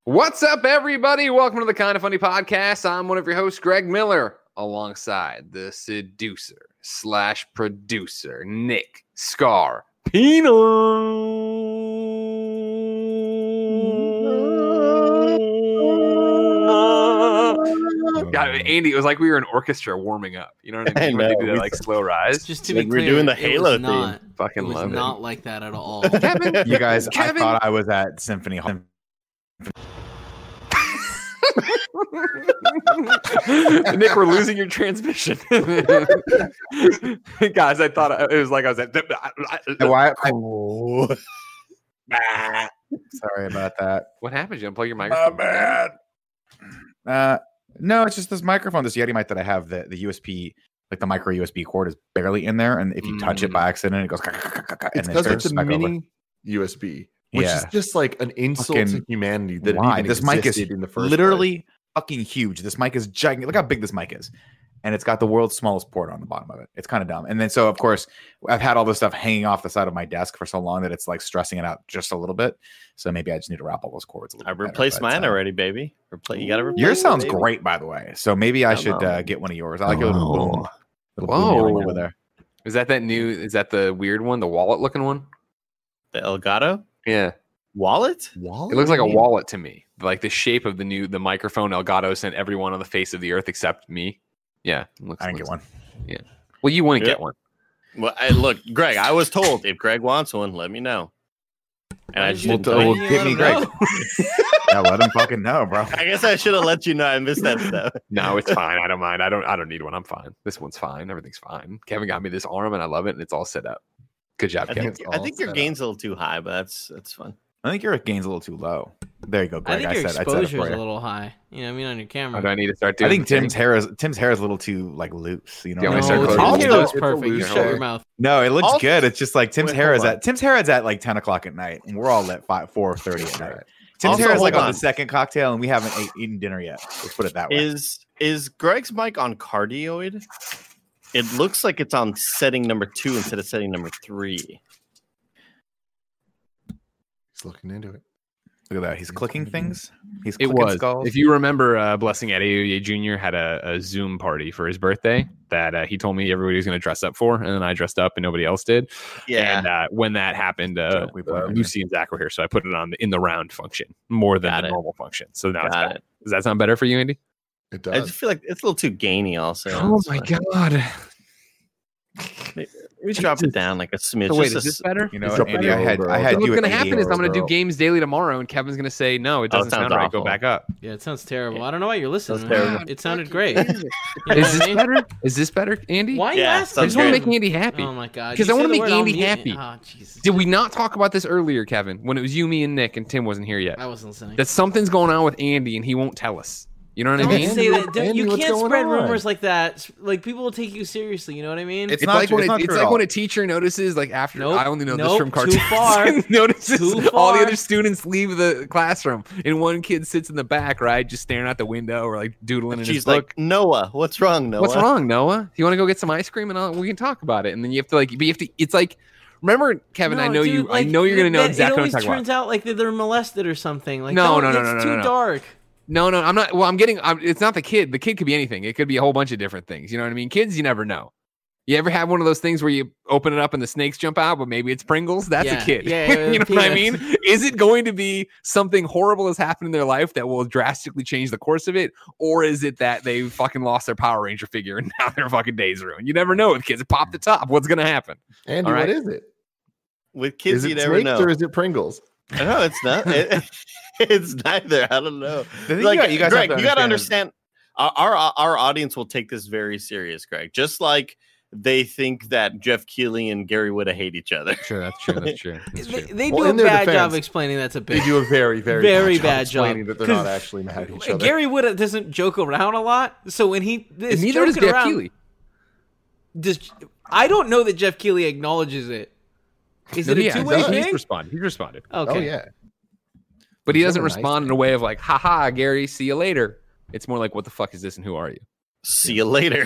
What's up, everybody? Welcome to the Kind of Funny Podcast. I'm one of your hosts, Greg Miller, alongside the seducer / producer, Nick Scarpino. God, Andy, it was like we were an orchestra warming up. You know what I mean? When they do that like slow rise. Just to be Like clear, we're doing the Halo theme. Fucking It was love not it. like that at all. Kevin, You guys, Kevin. I thought I was at Symphony Hall. Nick, we're losing your transmission. Guys, I thought it was like I was at. Why? Sorry about that. What happened? You unplug your microphone? bad. No, it's just this microphone, this Yeti mic that I have. The USB, like the micro USB cord, is barely in there, and if you touch it by accident, it goes. And It's then because starts it's a back over. mini USB, which Yeah. is just like an insult to Fucking humanity that Why? even This mic is existed in the first literally fucking huge. This mic is gigantic. Look how big this mic is. And it's got the world's smallest port on the bottom of it. It's kind of dumb. And then, so of course, I've had all this stuff hanging off the side of my desk for so long that it's like stressing it out just a little bit. So maybe I just need to wrap all those cords a little I bit better, replaced but, mine already, baby. You got to replace Yours it, sounds baby. great, by the way. So maybe I should know. get one of yours. I like your little boom. Little Whoa. boom yelling over there. Is that new? Is that the weird one, the wallet looking one? The Elgato Yeah, wallet. it looks like a wallet to me. Like the shape of the microphone Elgato sent everyone on the face of the earth except me. Yeah, I didn't get one. Well, you wouldn't Yeah. get one. Well, look, Greg. I was told if Greg wants one, let me know. And I just didn't tell Well, you. get me Greg. Yeah, let him fucking know, bro. I guess I should have let you know. I missed that stuff. No, it's fine. I don't mind. I don't need one. I'm fine. This one's fine. Everything's fine. Kevin got me this arm, and I love it, and it's all set up. Good job, I Kevin. think, I think your gain's a little too high, but that's fun. I think your gain's a little too low. There you go, I Greg. think your said it exposure for is you. a little high. You know what I mean, on your Or camera. do I need to start doing? I think the Tim's hair is a little too like loose. You know, Yeah, what when I I mean? start no, closing Tim's it, hair it's looks a perfect. You loose shut your hair. mouth. No, it looks Also- good. It's just like Tim's Wait, hair hold is Tim's hair is at like 10 o'clock at night, and we're all at 4:30 at night. Tim's Also, hair is like hold on on. the second cocktail, and we haven't eaten dinner yet. Let's put it that way. Is Greg's mic on cardioid? It looks like it's on setting number 2 instead of setting number 3. He's looking into it. Look at that. He's clicking things. He's It clicking was. skulls. If you remember, Blessing Adeoye Jr. had a Zoom party for his birthday that he told me everybody was going to dress up for, and then I dressed up and nobody else did. Yeah. And when that happened, We put it in. Lucy and Zach were here, so I put it on in the round function more than Got the it. normal function. So now it's Got better. it. Does that sound better for you, Andy? It I does. just feel like it's a little too gainy. Also. Oh It's my fine. god! Maybe drop it down like a smidge. So wait, just is a this better? You know, It's Andy, a I had better I had So what's you going at to happen is I'm going to do girl. games daily tomorrow, and Kevin's going to say no, it doesn't sounds sound right. Go awful. back up. Yeah, it sounds terrible. I don't know why you're listening. Sounds terrible. man. It sounded great. You know Is what this I mean? better? Is this better, Andy? Why are you Yeah, I asking? just want to Sounds make Andy happy. Oh my god! 'Cause You I wanna say the make word, I'll Andy mute happy. it. Oh Jesus! Did we not talk about this earlier, Kevin? When it was you, me, and Nick, and Tim wasn't here yet. I wasn't listening. That something's going on with Andy, and he won't tell us. You know what I Don't mean? say that. Don't- Andy, you what's can't going spread on? rumors like that. Like people will take you seriously. You know what I mean? It's It's not like true- when it's not it's true at like all. when a teacher notices, like after Nope. I only know this Nope. from Too cartoons. far. notices Too all the far. other students leave the classroom, and one kid sits in the back, right, just staring out the window or like doodling in his She's book. like, Noah, what's wrong, Noah? What's wrong, Noah? You want to go get some ice cream, and we can talk about it. And then you have to It's like, remember, Kevin? I No, know dude, you. like, I know you're gonna know that- exactly It what I'm always talking turns about. out like that they're molested or something. Like No, don't- no, it's no, no, too no. dark. No, I'm not. Well, it's not the kid. The kid could be anything. It could be a whole bunch of different things. You know what I mean? Kids, you never know. You ever have one of those things where you open it up and the snakes jump out, but maybe it's Pringles? That's Yeah, a kid. yeah, you know what I peanuts. mean? Is it going to be something horrible has happened in their life that will drastically change the course of it? Or is it that they fucking lost their Power Ranger figure and now their fucking day's ruined? You never know with kids. Pop the top. What's going to happen? Andy, All right. what is it? With kids, Is it you never snakes know. or is it Pringles? No, it's not. It's neither. I don't know. The thing Like, you guys Greg, have to you got to understand. our audience will take this very serious, Greg. Just like they think that Jeff Keighley and Gary Whitta hate each other. Sure, that's true. That's true. They Well, do in a their bad job defense, explaining that's a They bit. do a very, very, Very bad bad job explaining job. that they're not 'Cause actually mad at each other. Gary Whitta doesn't joke around a lot, so when he is Neither does joking Jeff around, Keighley. I don't know that Jeff Keighley acknowledges it. Is it a two-way does. He's thing? responded. He's responded. Okay. Oh yeah. But he He's doesn't got a nice respond in a way of like, haha, Gary, see you later. It's more like, what the fuck is this and who are you? See you later.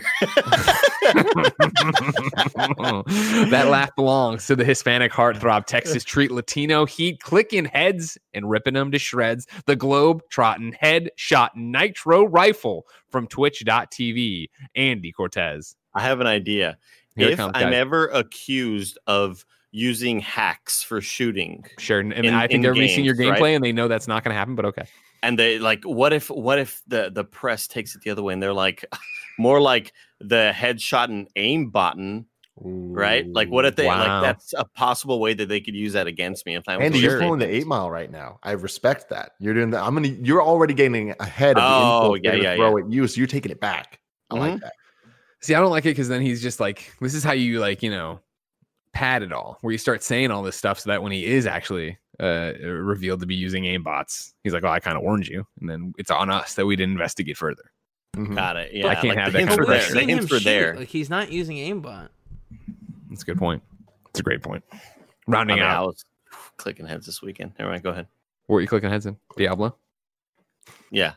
That laugh belongs to the Hispanic heartthrob Texas treat Latino Heat clicking heads and ripping them to shreds. The Globe trotting head shot nitro rifle from Twitch.tv. Andy Cortez. I have an idea. Here it If comes, I'm guys. ever accused of using hacks for shooting, Sure, and in- I think in they're seeing your games, gameplay right? and they know that's not going to happen. But okay, and they like, what if the press takes it the other way and they're like, more like the headshot and aim button, right? Like, what if they Wow. like that's a possible way that they could use that against me if I was Andy, to you're Sure. pulling the 8 Mile right now. I respect that. You're doing that. You're already getting ahead of the Oh, insults they're yeah, gonna yeah, throw at you, so you're taking it back. I like that. see, I don't like it because then he's just like, this is how you like, pad it all, where you start saying all this stuff so that when he is actually revealed to be using aimbots, he's like, oh, I kind of warned you, and then it's on us that we didn't investigate further. Mhm. Got it. Yeah, I can't have the that hints kind were of there. pressure. The Seen him hints were shoot. there. Like he's not using aimbot. That's a good point. It's a great point. I Rounding mean, I out, was clicking heads this weekend. All right, go ahead. what were you clicking heads in? Diablo. Yeah.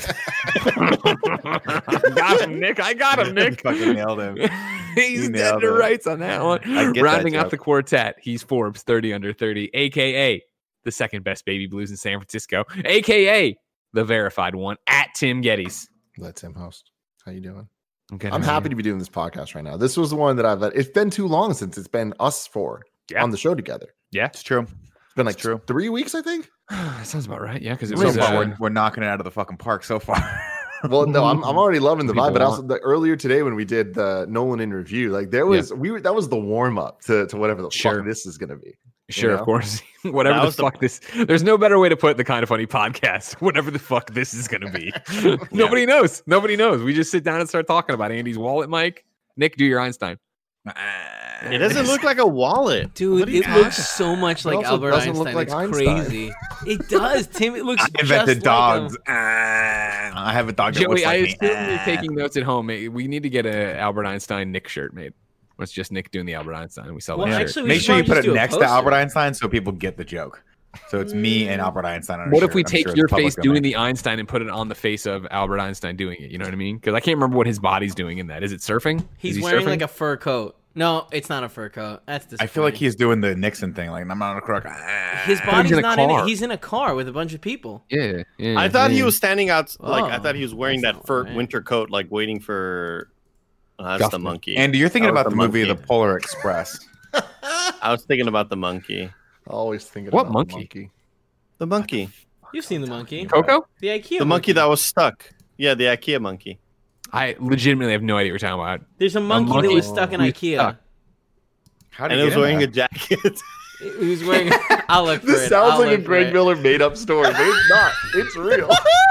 Got him, Nick. I got him, Nick. Fucking nailed him. He's You dead nailed to it. rights on that one. I get that Rounding out joke. the quartet, he's Forbes 30 under 30, aka the second best baby blues in San Francisco, aka the verified one at Tim Geddes. Let Tim host. How you doing? Okay, I'm happy to be doing this podcast right now. This was the one that I've. It's been too long since it's been us four Yeah. on the show together. It's true. It's been like It's true. 3 weeks, I think. That sounds about right. Yeah, because it So was. far, we're knocking it out of the fucking park so far. Well, no, I'm already loving the People vibe. But also, want. the earlier today when we did the Nolan in review, like that was the warm up to whatever the Sure. fuck this is gonna be. Sure, know? of course. Whatever That the was the- fuck this. There's no better way to put the Kind of Funny podcast. Whatever the fuck this is going to be. Nobody knows. Nobody knows. We just sit down and start talking about Andy's wallet, Mike. Nick, do your Einstein. It doesn't look like a wallet. Dude, What are you it talking looks so much It like also Albert doesn't Einstein. look like It's Einstein. crazy. It does, Tim. It looks I invented just dogs. like him. I have a dog that Joey, looks I like assume me. you're taking notes at home. We need to get a Albert Einstein Nick shirt made. It's just Nick doing the Albert Einstein. We sell Well, that shirt. actually, we Make should sure you probably put just it do a next to poster. Albert Einstein so people get the joke. So it's me and Albert Einstein. On a What if shirt. we I'm take sure your it's public face doing domain. the Einstein and put it on the face of Albert Einstein doing it? You know what I mean? Because I can't remember what his body's doing in that. Is it surfing? He's Is he wearing surfing? like a fur coat. No, it's not a fur coat. That's I feel like disappointing. he's doing the Nixon thing. Like I'm not a crook. His he's body's in a not in car. it. He's in a car with a bunch of people. Yeah, yeah. I thought he yeah. was standing out. Like I Oh, thought he was wearing that's that not fur right. winter coat, like waiting for. That's Guffman. the monkey. Andy, you're thinking That was about the movie monkey. The Polar Express. I was thinking about the monkey. Always thinking What about monkey? The monkey. You've seen the monkey. Coco? The IKEA The monkey that was stuck. Yeah, the IKEA monkey. I legitimately have no idea what you're talking about. There's a monkey, monkey that was stuck in who's IKEA. stuck. How And it was get in wearing a there? jacket. He was wearing. I'll look for This it. sounds I'll like a look for Greg it. Miller made up story, but it's not. It's real.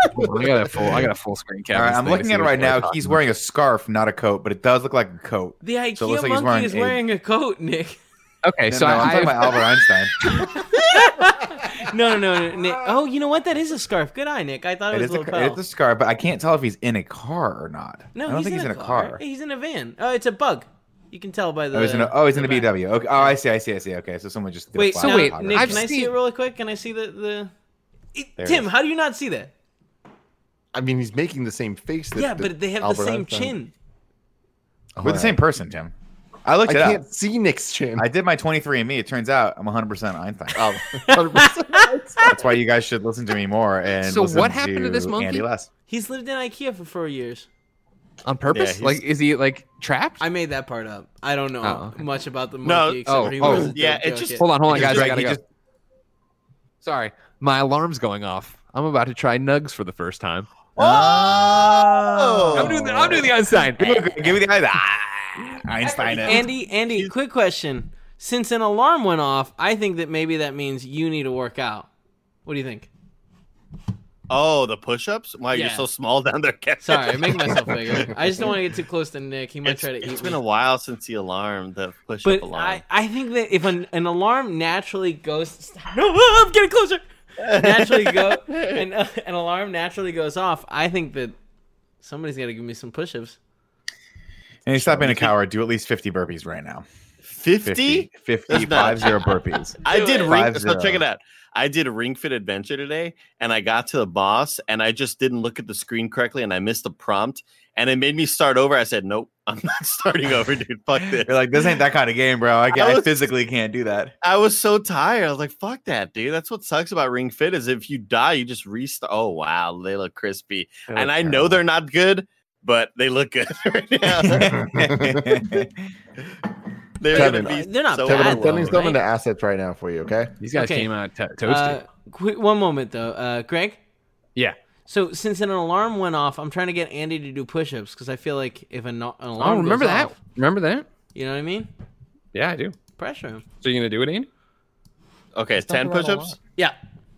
I got a full screen cap. All right, I'm looking at it right now. He's wearing a scarf, not a coat, but it does look like a coat. The IKEA So it looks like he's monkey wearing is a- wearing a coat, Nick. Okay, No, so no, I'm talking I about Albert Einstein. No, Nick. Oh, you know what? That is a scarf. Good eye, Nick. I thought it It was is a a, lapel. it's a scarf, but I can't tell if he's in a car or not. No, I don't think he's in a car. He's in a van. Oh, it's a bug. You can tell by the. Oh, he's in a the back. BW. Okay. Oh, I see. Okay, so someone just did Wait, a so flash wait, photography. Nick, I've can I see seen- it really quick? Can I see the... There it Tim, is. how do you not see that? I mean, he's making the same face. That, Yeah, that but they have Albert the same Einstein- chin. We're the same person, Tim. I looked I it can't up. see Nick's chin. I did my 23andMe. It turns out I'm 100% Einstein. Oh, 100%. That's why you guys should listen to me more. And So listen what happened to this monkey? Andy less. He's lived in IKEA for 4 years. on purpose. Yeah, Like, is he like trapped? I made that part up. I don't know Oh, okay. much about the No, monkey except oh, for he oh, was a yeah, dope it joke just- kid. Hold on, guys. I Right, gotta he go. just- Sorry, my alarm's going off. I'm about to try nugs for the first time. Oh, I'm doing the Einstein. Give me the eyes. Einstein. Andy, quick question. Since an alarm went off, I think that maybe that means you need to work out. What do you think? Oh, the push-ups? Wow, you're Yeah. so small down there. Kevin. Sorry, I make myself bigger. I just don't want to get too close to Nick. He might try to eat It's me. been a while since the alarm, the push-up But alarm. I think that if an alarm naturally goes, no, I'm getting closer. Naturally an alarm naturally goes off. I think that somebody's got to give me some push-ups. And you stop being a coward. Do at least 50 burpees right now. 50? 50 That's not- 50 burpees. I did ring. 5-0. So check it out. I did a Ring Fit Adventure today, and I got to the boss, and I just didn't look at the screen correctly, and I missed the prompt, and it made me start over. I said, "Nope, I'm not starting over, dude. Fuck this." You're like, this ain't that kind of game, bro. I was- physically can't do that. I was so tired. I was like, "Fuck that, dude." That's what sucks about Ring Fit is if you die, you just restart. Oh wow, they look crispy, and I know they're not good, but they look good right now. They're Kevin, gonna be they're not so bad, Kevin, I'm though, sending some right? into assets right now for you. Okay. These guys Okay. came out toasted. One moment though, Greg. Yeah. So since an alarm went off, I'm trying to get Andy to do push-ups because I feel like if an alarm Oh, remember goes that? off, Remember that? you know what I mean? Yeah, I do. Pressure him. So you gonna do it, Andy? Okay, 10 push-ups. Yeah.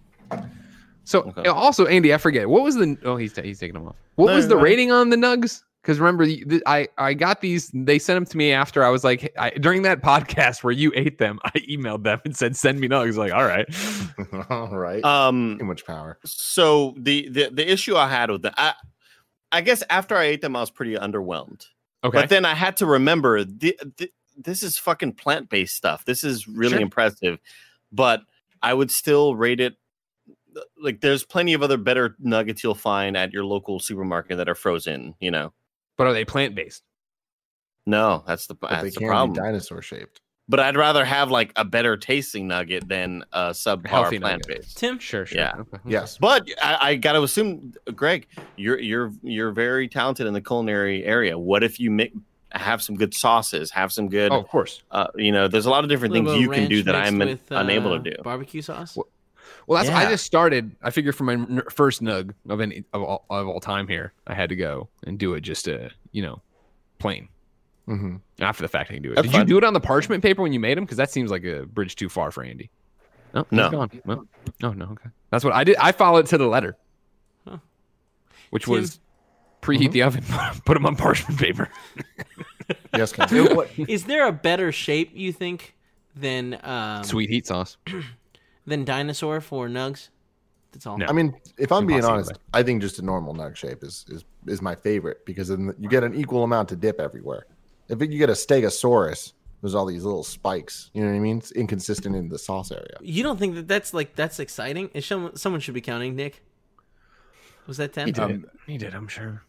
So Okay. also, Andy, I forget what was the. Oh, he's taking them off. What No, was you're the fine. rating on the nugs? Because remember, I got these. They sent them to me after I was like during that podcast where you ate them. I emailed them and said, "Send me nugs." Like, all right. All right. Too much power. So the issue I had with that, I guess after I ate them, I was pretty underwhelmed. Okay. But then I had to remember this is fucking plant-based stuff. This is really Sure. impressive, but I would still rate it. Like, there's plenty of other better nuggets you'll find at your local supermarket that are frozen. You know, But are they plant based? no, that's the But they that's the can problem. be dinosaur shaped. But I'd rather have like a better tasting nugget than a subpar Healthy nugget. plant-based. Tim. Sure. Yeah. Okay. Yes. But I got to assume, Greg, you're very talented in the culinary area. What if you have some good sauces, have some good, Oh, of course. there's a lot of different things Little you can do ranch that mixed I'm with, unable to do. Barbecue sauce. Well, that's I Yeah. just started. I figured for my first nug of all time here, I had to go and do it just plain. Mm-hmm. After the fact, I can do it. That's Did fine. you do it on the parchment paper when you made them? Because that seems like a bridge too far for Andy. No, he's No. gone. Well, no. Okay, that's what I did. I followed it to the letter, Huh. which Tim- was preheat the oven, put them on parchment paper. Yes, Kevin. Is there a better shape you think than Sweet heat sauce. than dinosaur for nugs? That's all. No. I mean, if I'm being Impossible. honest, I think just a normal nug shape is my favorite because then you get an equal amount to dip everywhere. If you get a Stegosaurus, there's all these little spikes. You know what I mean? It's inconsistent in the sauce area. You don't think that's exciting? Is someone should be counting, Nick? Was that 10? He did. I'm sure.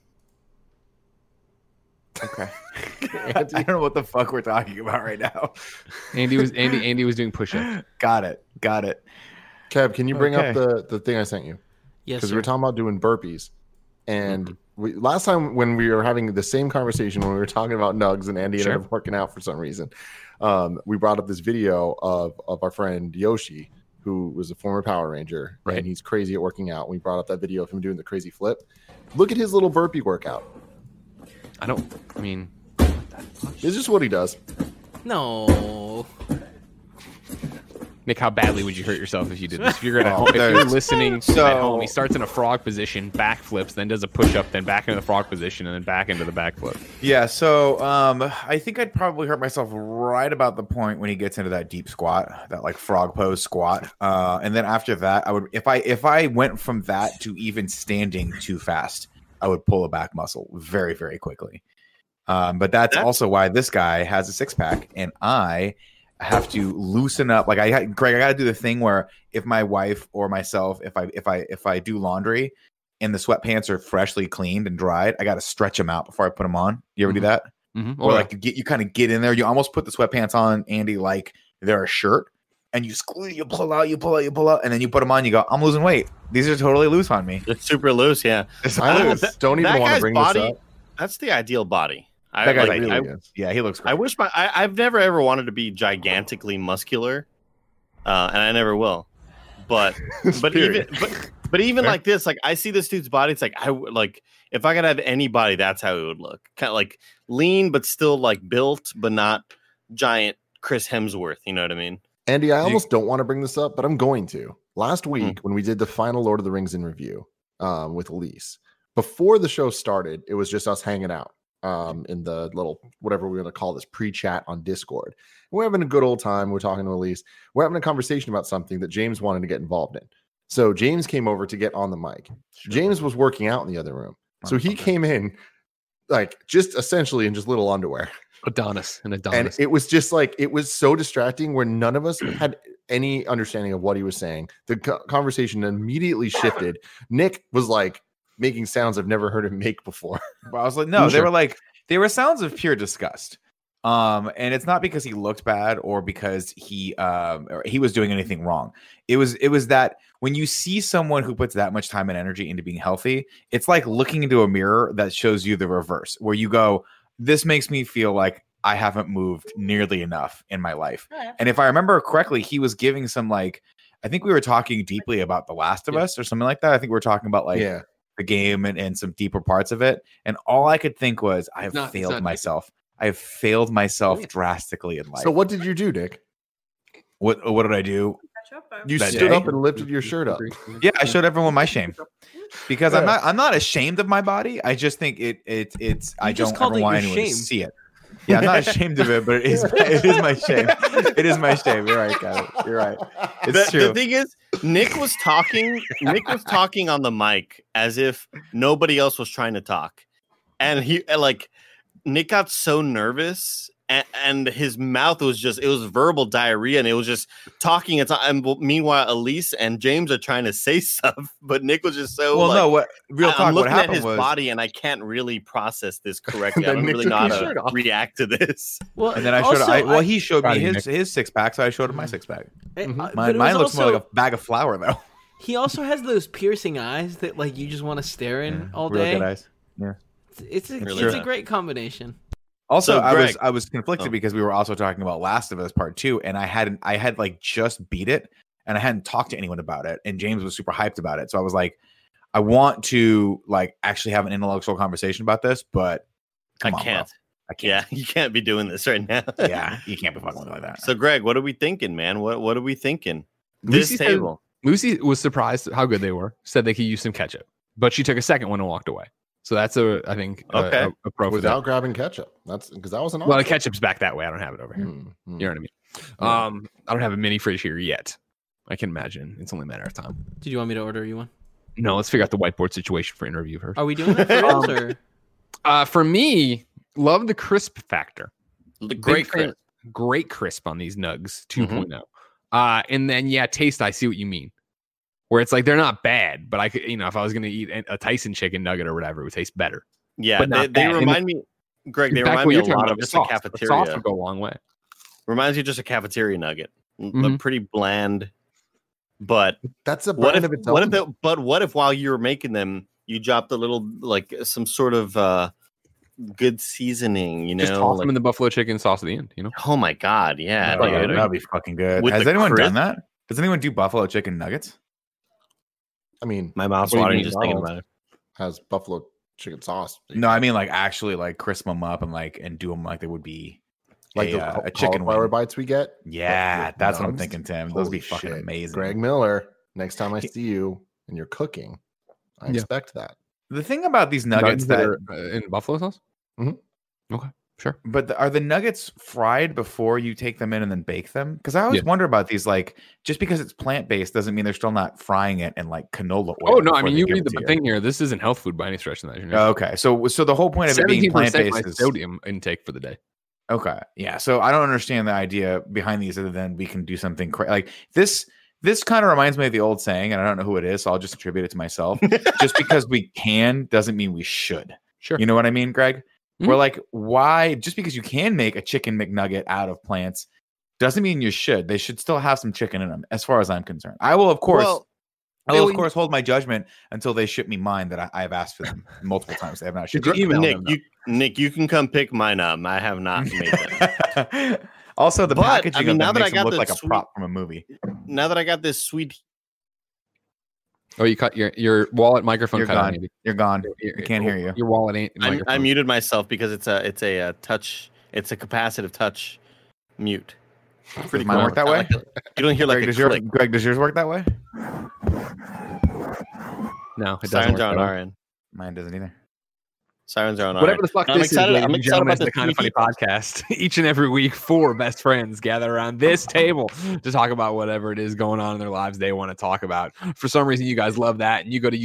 Okay. I don't know what the fuck we're talking about right now. Andy was doing push-ups. Got it. Kev, can you bring Okay. up the thing I sent you? Yes, Because sir. we were talking about doing burpees. And last time when we were having the same conversation when we were talking about nugs and Andy Sure. ended up working out for some reason, we brought up this video of our friend Yoshi, who was a former Power Ranger. Right. And he's crazy at working out. We brought up that video of him doing the crazy flip. Look at his little burpee workout. I mean, It's just what he does. No. Nick, how badly would you hurt yourself if you did this? If you're Oh, if you're there's- listening at so- home, he starts in a frog position, backflips, then does a push-up, then back into the frog position, and then back into the backflip. Yeah, so I think I'd probably hurt myself right about the point when he gets into that deep squat, that like frog pose squat. And then after that, I would if I went from that to even standing too fast, I would pull a back muscle very, very quickly. But that's also why this guy has a six-pack and I have to loosen up. Like Greg, I got to do the thing where if my wife or myself, if I do laundry and the sweatpants are freshly cleaned and dried, I got to stretch them out before I put them on. You ever do that? Mm-hmm. Or like you kind of get in there, you almost put the sweatpants on, Andy, like they're a shirt, and you squeeze, you pull out, and then you put them on. You go, I'm losing weight. These are totally loose on me. It's super loose, yeah. It's I loose. don't even That want to guy's bring body, this up. that's the ideal body. That guy's Like, like, really is. yeah, he looks great. I wish I've never ever wanted to be gigantically muscular, and I never will. But Period. even like this, like I see this dude's body. It's like like if I could have any body, that's how it would look. Kind of like lean, but still like built, but not giant Chris Hemsworth. You know what I mean? Andy, I almost don't want to bring this up, but I'm going to. Last week, when we did the final Lord of the Rings in review with Elise, before the show started, it was just us hanging out in the little, whatever we're going to call this, pre-chat on Discord. We're having a good old time. We're talking to Elise. We're having a conversation about something that James wanted to get involved in. So James came over to get on the mic. James was working out in the other room. So he came in like just essentially in just little underwear. Adonis. And it was just like, it was so distracting where none of us had any understanding of what he was saying. The conversation immediately shifted. Nick was like making sounds I've never heard him make before. But I was like, no, they were sounds of pure disgust. And it's not because he looked bad or because he was doing anything wrong. It was that when you see someone who puts that much time and energy into being healthy, it's like looking into a mirror that shows you the reverse, where you go, this makes me feel like I haven't moved nearly enough in my life. And if I remember correctly, he was giving some like, I think we were talking deeply about The Last of Us or something like that. I think we were talking about like the game and some deeper parts of it. And all I could think was, I have failed myself. I have failed myself drastically in life. So what did you do, Nick? What did I do? You stood up and lifted your shirt up. Yeah, I showed everyone my shame because I'm not ashamed of my body. I just think it's I don't ever want anyone to see it. Yeah, I'm not ashamed of it, but it is my shame. It is my shame. You're right, Kevin. You're right. It's true. The thing is, Nick was talking on the mic as if nobody else was trying to talk, and Nick got so nervous. And his mouth was it was verbal diarrhea, and it was just talking. And meanwhile, Elise and James are trying to say stuff, but Nick was just so. Well, no, real talk. I'm looking what happened at his was, body, and I can't really process this correctly. I don't really know how to react to this. Well, and then he showed me his six pack, so I showed him my six pack. Mine looks more like a bag of flour, though. He also has those piercing eyes that like you just want to stare in all day. Real good eyes. Yeah, it's a great combination. Also, So, Greg, I was conflicted because we were also talking about Last of Us Part 2, and I had like just beat it, and I hadn't talked to anyone about it, and James was super hyped about it. So I was like, I want to like actually have an intellectual conversation about this, but I can't. Yeah, you can't be doing this right now. Yeah, you can't be fucking with it like that. So, Greg, what are we thinking, man? What are we thinking? Lucy This table. Lucy was surprised at how good they were. Said they could use some ketchup, but she took a second one and walked away. So that's a pro without grabbing ketchup. That's because that was an option. Well, the ketchup's back that way. I don't have it over here. You know what I mean? I don't have a mini fridge here yet. I can imagine it's only a matter of time. Did you want me to order you one? No, let's figure out the whiteboard situation for interview first. Are we doing that for reals, or? For me, love the crisp factor. Great crisp on these Nugs 2.0. And then taste. I see what you mean. Where it's like they're not bad, but I could, if I was going to eat a Tyson chicken nugget or whatever, it would taste better. Yeah, they remind me, Greg. They remind me a lot of just a cafeteria. Sauce would go a long way. Reminds you of just a cafeteria nugget, pretty bland. But that's a brand of its own. What if while you were making them, you dropped a little like some sort of good seasoning? Just toss them in the buffalo chicken sauce at the end. Oh my god, yeah, that'd be fucking good. Has anyone done that? Does anyone do buffalo chicken nuggets? I mean, my mouth's watering just thinking about it. Has buffalo chicken sauce. No, I mean like actually like crisp them up and do them like they would be like a chicken cauliflower bites we get. Yeah, that's what I'm thinking, Tim. Those would be fucking amazing. Greg Miller, next time I see you and you're cooking, I expect that. The thing about these nuggets that are in buffalo sauce. Okay. Sure. But are the nuggets fried before you take them in and then bake them? Because I always wonder about these, like, just because it's plant-based doesn't mean they're still not frying it in like canola oil. Oh, no. I mean, you read the thing here. This isn't health food by any stretch of the imagination. Okay. So the whole point of it being plant-based is sodium intake for the day. Okay. Yeah. So I don't understand the idea behind these other than we can do something like this. This kind of reminds me of the old saying, and I don't know who it is, so I'll just attribute it to myself. Just because we can doesn't mean we should. Sure. You know what I mean, Greg? We're like, why? Just because you can make a chicken McNugget out of plants doesn't mean you should. They should still have some chicken in them, as far as I'm concerned. I will, of course, hold my judgment until they ship me mine that I have asked for them multiple times. They have not shipped me. Nick, you can come pick mine up. I have not made them. Also, the packaging of them makes them look like a prop from a movie. Now that I got this sweet. Oh, you cut your wallet microphone. You're gone. You're gone. I can't hear you. Your wallet ain't. I muted myself because it's a touch. It's a capacitive touch mute. Does mine work that way? You don't hear like a click. Greg, does yours work that way? No, it doesn't. Sirens are on our end. Mine doesn't either. Sirens are on our Whatever end. the fuck I'm this excited. is, I'm excited about the Kind of Funny podcast. Each and every week, 4 best friends gather around this table to talk about whatever it is going on in their lives they want to talk about. For some reason, you guys love that, and you go to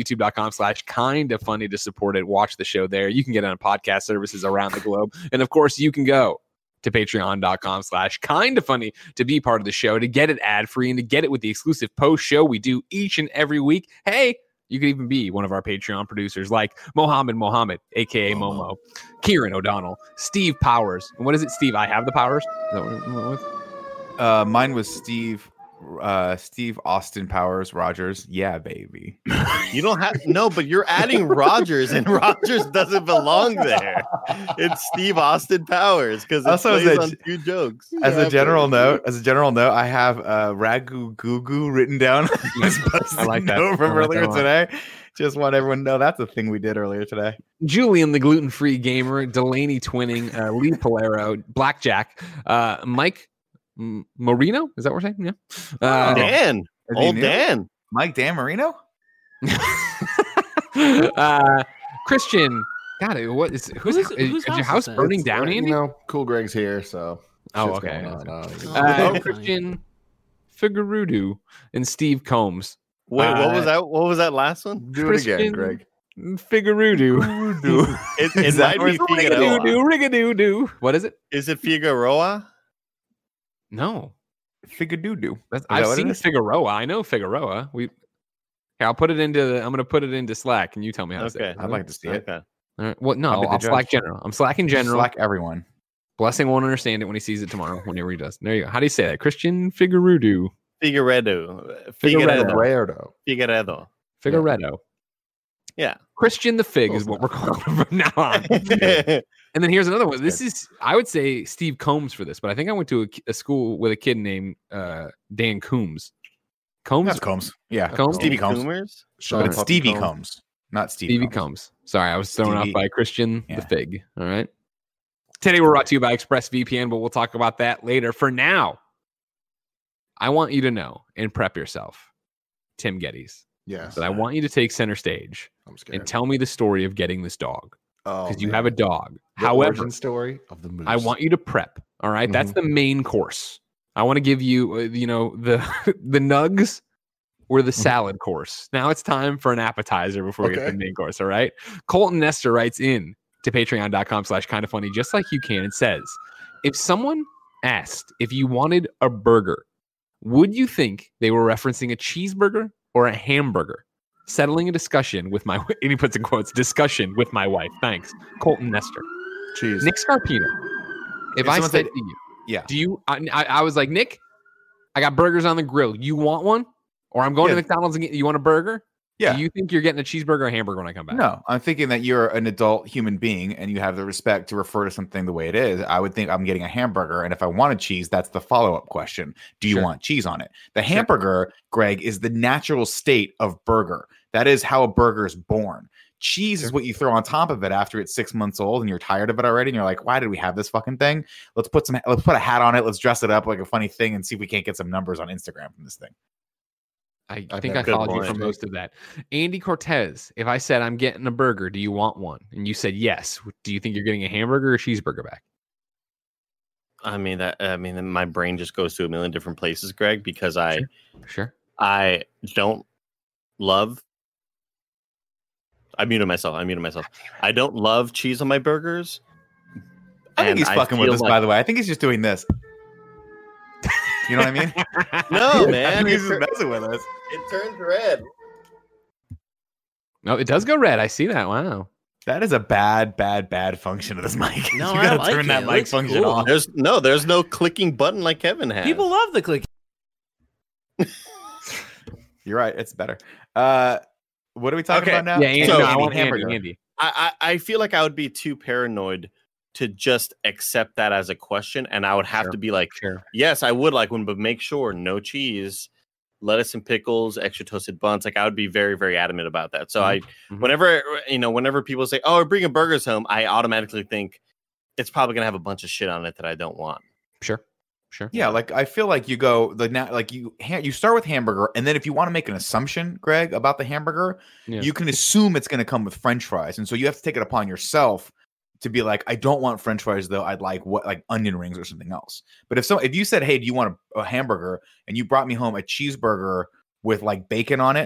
youtube.com/kindafunny to support it. Watch the show there. You can get it on podcast services around the globe, and of course, you can go to patreon.com/kindafunny to be part of the show, to get it ad-free and to get it with the exclusive post show we do each and every week. Hey, you could even be one of our Patreon producers like Mohammed, aka Momo, Kieran O'Donnell, Steve Powers. And what is it, Steve? I have the powers? Is that what it was? Mine was Steve Austin Powers Rogers. Yeah, baby. You don't have no, but you're adding Rogers, and Rogers doesn't belong there. It's Steve Austin Powers because it Also, plays on two jokes. As a general note, I have Ragu Gugu written down. I like that. Note from I like that earlier a lot. today. Just want everyone to know that's a thing we did earlier today. Julian, the gluten-free gamer, Delaney Twinning, Lee Polero, Blackjack, Mike Marino. Is that what we're saying? Yeah. Dan, Have you old knew? Dan. Mike Dan Marino? Christian. God, who's Whose is house your is house that? burning down, You Andy? know, Cool Greg's here, so. Oh, shit's okay. going on. Oh, Christian Figueroa and Steve Combs. Wait, what was that? What was that last one? Do it again, Christian Greg. Figueroa. It might be Figueroa. Rigadoo. What is it? Is it Figueroa? No. Figadoo. I've seen Figueroa. I know Figueroa. Here, I'm gonna put it into Slack, and you tell me how to say Okay. it. I'd like to see it. Okay. All right. Well, no, I'll be the I'll Slack judge. general. I'm Slacking general. Slack everyone. Blessing won't understand it when he sees it tomorrow, whenever he does. There you go. How do you say that? Christian Figueroa. Figueredo. Figueredo. Figueredo. Figueredo. Yeah. Christian the Fig Close is what enough. we're calling him from now on. And then here's another one. This is, I would say, Steve Combs for this, but I think I went to a school with a kid named Dan Coombs. Combs? That's Combs. Yeah. Combs? Stevie Combs. Coomers? Sean But it's Puppy Stevie Combs. Combs, not Steve Stevie Combs. Combs. Sorry, I was thrown off Stevie- by Christian Yeah. the Fig. All right. Today we're brought to you by ExpressVPN, but we'll talk about that later. For now, I want you to know and prep yourself, Tim Geddes, Yes. that I want you to take center stage I'm scared. and tell me the story of getting this dog, Oh, because you man. have a dog. The However, origin story of the moose. I want you to prep. All right? That's the main course. I want to give you, the the nugs or the salad course. Now it's time for an appetizer before we get to Okay. the main course. All right. Colton Nestor writes in to patreon.com/kindafunny, just like you can. It says, if someone asked if you wanted a burger, would you think they were referencing a cheeseburger or a hamburger? Settling a discussion with my, and he puts in quotes, discussion with my wife. Thanks. Colton Nestor. Cheese. Nick Scarpino. If I someone said said- to you, Yeah. do you, I was like, Nick, I got burgers on the grill. You want one? Or I'm going to Yeah. McDonald's and get, you want a burger? Yeah. Do you think you're getting a cheeseburger or a hamburger when I come back? No, I'm thinking that you're an adult human being and you have the respect to refer to something the way it is. I would think I'm getting a hamburger. And if I wanted cheese, that's the follow-up question. Do you Sure. want cheese on it? The hamburger, Greg, is the natural state of burger. That is how a burger is born. Cheese is what you throw on top of it after it's 6 months old and you're tired of it already. And you're like, why did we have this fucking thing? Let's put a hat on it. Let's dress it up like a funny thing and see if we can't get some numbers on Instagram from this thing. I I think bet. I followed you Good for point. most of that. Andy Cortez, if I said I'm getting a burger, do you want one? And you said yes. Do you think you're getting a hamburger or a cheeseburger back? I mean, my brain just goes to a million different places, Greg, because Sure. I don't love. I muted myself. I don't love cheese on my burgers. I think and he's fucking with feel us, like- by the way. I think he's just doing this. You know what I mean? No, I man. think he's It, just messing with us. turns red. No, it does go red. I see that. Wow. That is a bad function of this mic. No, you I gotta like turn it. that It mic looks function cool. off. There's no clicking button like Kevin has. People love the click. You're right. It's better. What are we talking Okay. about now? Yeah, Andy, So, no, I Andy, want hamburger. Andy. I feel like I would be too paranoid to just accept that as a question, and I would have Sure. to be like, Sure. yes, I would like one, but make sure no cheese, lettuce and pickles, extra toasted buns. Like I would be very, very adamant about that. So Mhm. whenever people say, "Oh, we're bringing burgers home," I automatically think it's probably gonna have a bunch of shit on it that I don't want. Sure. Yeah, like I feel like you go you start with hamburger, and then if you want to make an assumption, Greg, about the hamburger, Yeah. you can assume it's going to come with French fries, and so you have to take it upon yourself to be like, I don't want French fries though. I'd like onion rings or something else. But if you said, hey, do you want a hamburger, and you brought me home a cheeseburger with like bacon on it,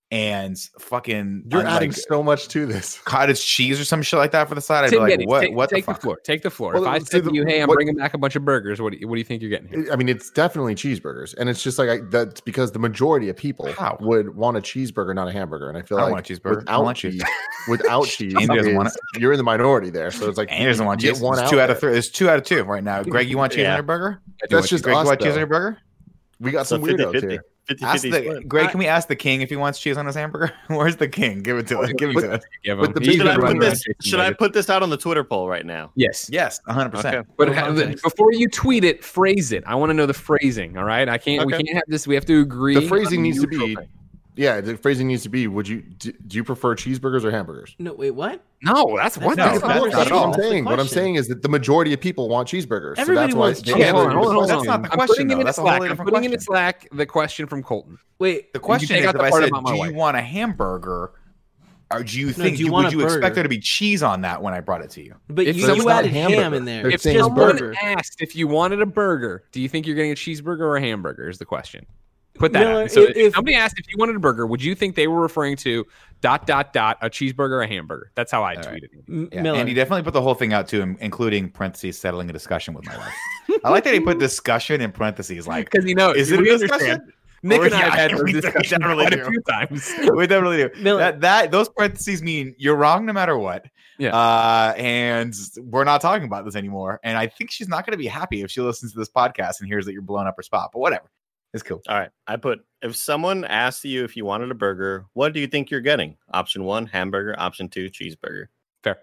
and fucking You're like, adding so much to this. cottage cheese or some shit like that for the side. I'd be Tim like, Geddes, what the take the fuck? floor. Take the floor. Well, if I see, said to you, "Hey, I'm what- bringing back a bunch of burgers," what do you think you're getting here? I mean, it's definitely cheeseburgers, and it's just like that's because the majority of people How? would want a cheeseburger, not a hamburger. And I feel I don't like want a cheeseburger. I without want cheese, cheese. without cheese, Andy doesn't want you're in the minority there. So it's like And he doesn't want get cheese. one It's out 2 out of there. 3. There's 2 out of 2 right now. Greg, you want cheese on your burger? That's just Greg, us, you want cheese on though. your burger? We got So some weirdos 50-50. here. 50-50 Ask the split. Greg. Can we ask the king if he wants cheese on his hamburger? Where's the king? Give it to us. Give it to us. Give But him. the He's big been Should I running put around this? chasing Should I nuggets. put this out on the Twitter poll right now? Yes. Yes, 100%. Okay. But No context. before you tweet it, phrase it. I want to know the phrasing. All right, I can't. We Okay. can't have this. We have to agree. The phrasing on a needs to neutral be. thing. Yeah, the phrasing needs to be. Do you prefer cheeseburgers or hamburgers? No, wait, what? No, that's what. No, That's that's not not That's at what all. I'm That's the saying. What I'm question. saying is that the majority of people want cheeseburgers. Everybody so that's why wants they cheese. answer Hold on, the hold on, hold question. on. That's not the I'm question, putting in though. a That's a whole Slack. I'm different putting in a question. Slack the question from Colton. Wait, The question take is, out if the I part said, about my do wife. you want a hamburger, or do you No, think do you want would a you expect burger? there to be cheese on that when I brought it to you? but If you someone- added hamburger. ham in there. They're If saying someone burger. asked if you wanted a burger, do you think you're getting a cheeseburger or a hamburger? Is the question. Put that Miller, out. So if- if somebody asked if you wanted a burger, would you think they were referring to ... a cheeseburger or a hamburger? That's how I All right. tweeted it. Yeah, Miller. Andy definitely put the whole thing out to him, including parentheses settling a discussion with my wife. I like that he put discussion in parentheses. Like, Because is it we a understand. discussion? Nick Or- and I have yeah, had those we discussions definitely quite do. a few times. We definitely do. Miller. That those parentheses mean you're wrong no matter what. Yeah. And we're not talking about this anymore. And I think she's not going to be happy if she listens to this podcast and hears that you're blowing up her spot. But whatever, it's cool. All right. I put, if someone asked you if you wanted a burger, what do you think you're getting? Option 1, hamburger. Option 2, cheeseburger. Fair.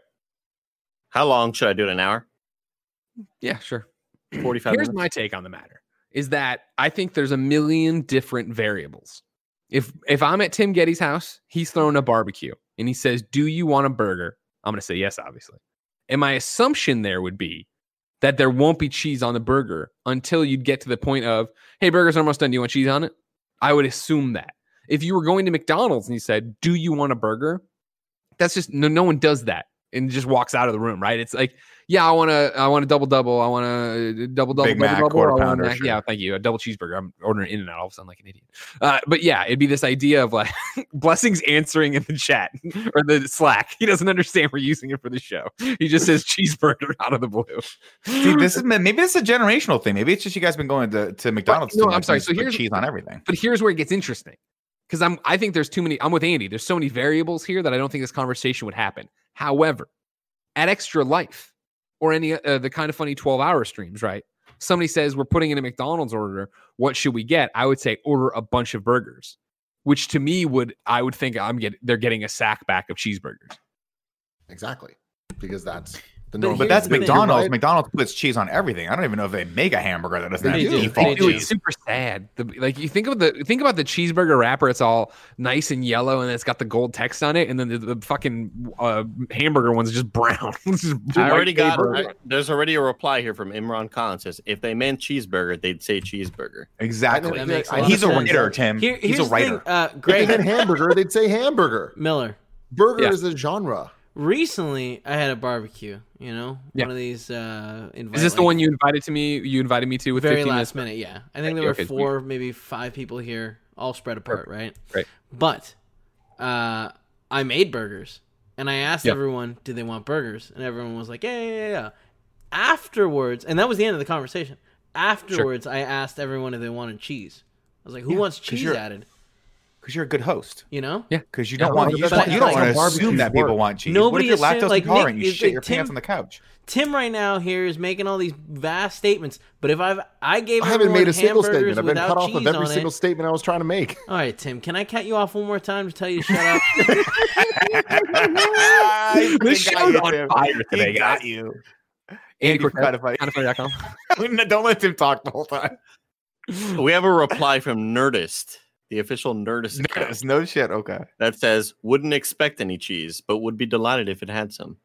How long should I do it? An hour? Yeah, sure. 45 Here's minutes? my take on the matter is that I think there's a million different variables. If I'm at Tim Geddes' house, he's throwing a barbecue and he says, "Do you want a burger?" I'm going to say yes, obviously. And my assumption there would be that there won't be cheese on the burger until you'd get to the point of, "Hey, burger's almost done. Do you want cheese on it?" I would assume that. If you were going to McDonald's and you said, "Do you want a burger?" That's just no one does that and just walks out of the room, right? It's like, yeah, I want a double. I want a double, Big Mac, double. quarter I want a pounder, Mac. sure. Yeah, thank you. A double cheeseburger. I'm ordering In-N-Out all of a sudden like an idiot. But yeah, it'd be this idea of like Blessings answering in the chat or the Slack. He doesn't understand we're using it for the show. He just says cheeseburger out of the blue. See, this is maybe this is a generational thing. Maybe it's just you guys been going to McDonald's. no, too I'm much sorry. and So just put here's- cheese on everything. But here's where it gets interesting. Because I think there's too many. I'm with Andy. There's so many variables here that I don't think this conversation would happen. However, at Extra Life or any the Kind of Funny 12-hour streams, right? Somebody says we're putting in a McDonald's order. What should we get? I would say order a bunch of burgers, which to me I would think they're getting a sack back of cheeseburgers. Exactly, because that's the But norm. But that's Here's the thing. McDonald's. Right. McDonald's puts cheese on everything. I don't even know if they make a hamburger that doesn't They have do. default They Dude, do. it's super sad. Like you think about the cheeseburger wrapper. It's all nice and yellow, and it's got the gold text on it, and then the fucking hamburger one's just brown. It's just I already white got. paper. There's already a reply here from Imran Khan. Says if they meant cheeseburger, they'd say cheeseburger. Exactly. That makes a I- lot He's a of sense. writer, Tim. He's He's a writer. If they Greg meant hamburger, they'd say hamburger. Miller. Burger Yeah. is a genre. Recently, I had a barbecue. Yeah. One of these. Is this the one you invited me? You invited me to with very 15 last minutes? minute? Yeah, I think Thank there you. were Okay, 4, maybe 5 people here, all spread apart, right? Great. But I made burgers, and I asked Yeah. everyone, "Did they want burgers?" And everyone was like, "Yeah." Afterwards, and that was the end of the conversation. Afterwards, I asked everyone if they wanted cheese. I was like, "Who Yeah, wants 'cause cheese you're- added?" Because you're a good host. You know? Because you Yeah, don't want but you that's don't like want to how assume that barbecues people work. want cheese. Nobody what if you're assume- lactose like, intolerant? Nick, You is shit it your Tim- pants on the couch. Tim right now here is making all these vast statements, but if I gave I haven't everyone made a single hamburgers statement. I've been without cut off cheese of every on single it. statement I was trying to make. All right, Tim, can I cut you off one more time to tell you to shut up? This show's on fire today, He got guys. you. Andy Cortez, Cortez, Kind kindoffunny.com. Don't let Tim talk the whole time. We have a reply from Nerdist, the official Nerdist account, No shit. Okay. that says wouldn't expect any cheese, but would be delighted if it had some.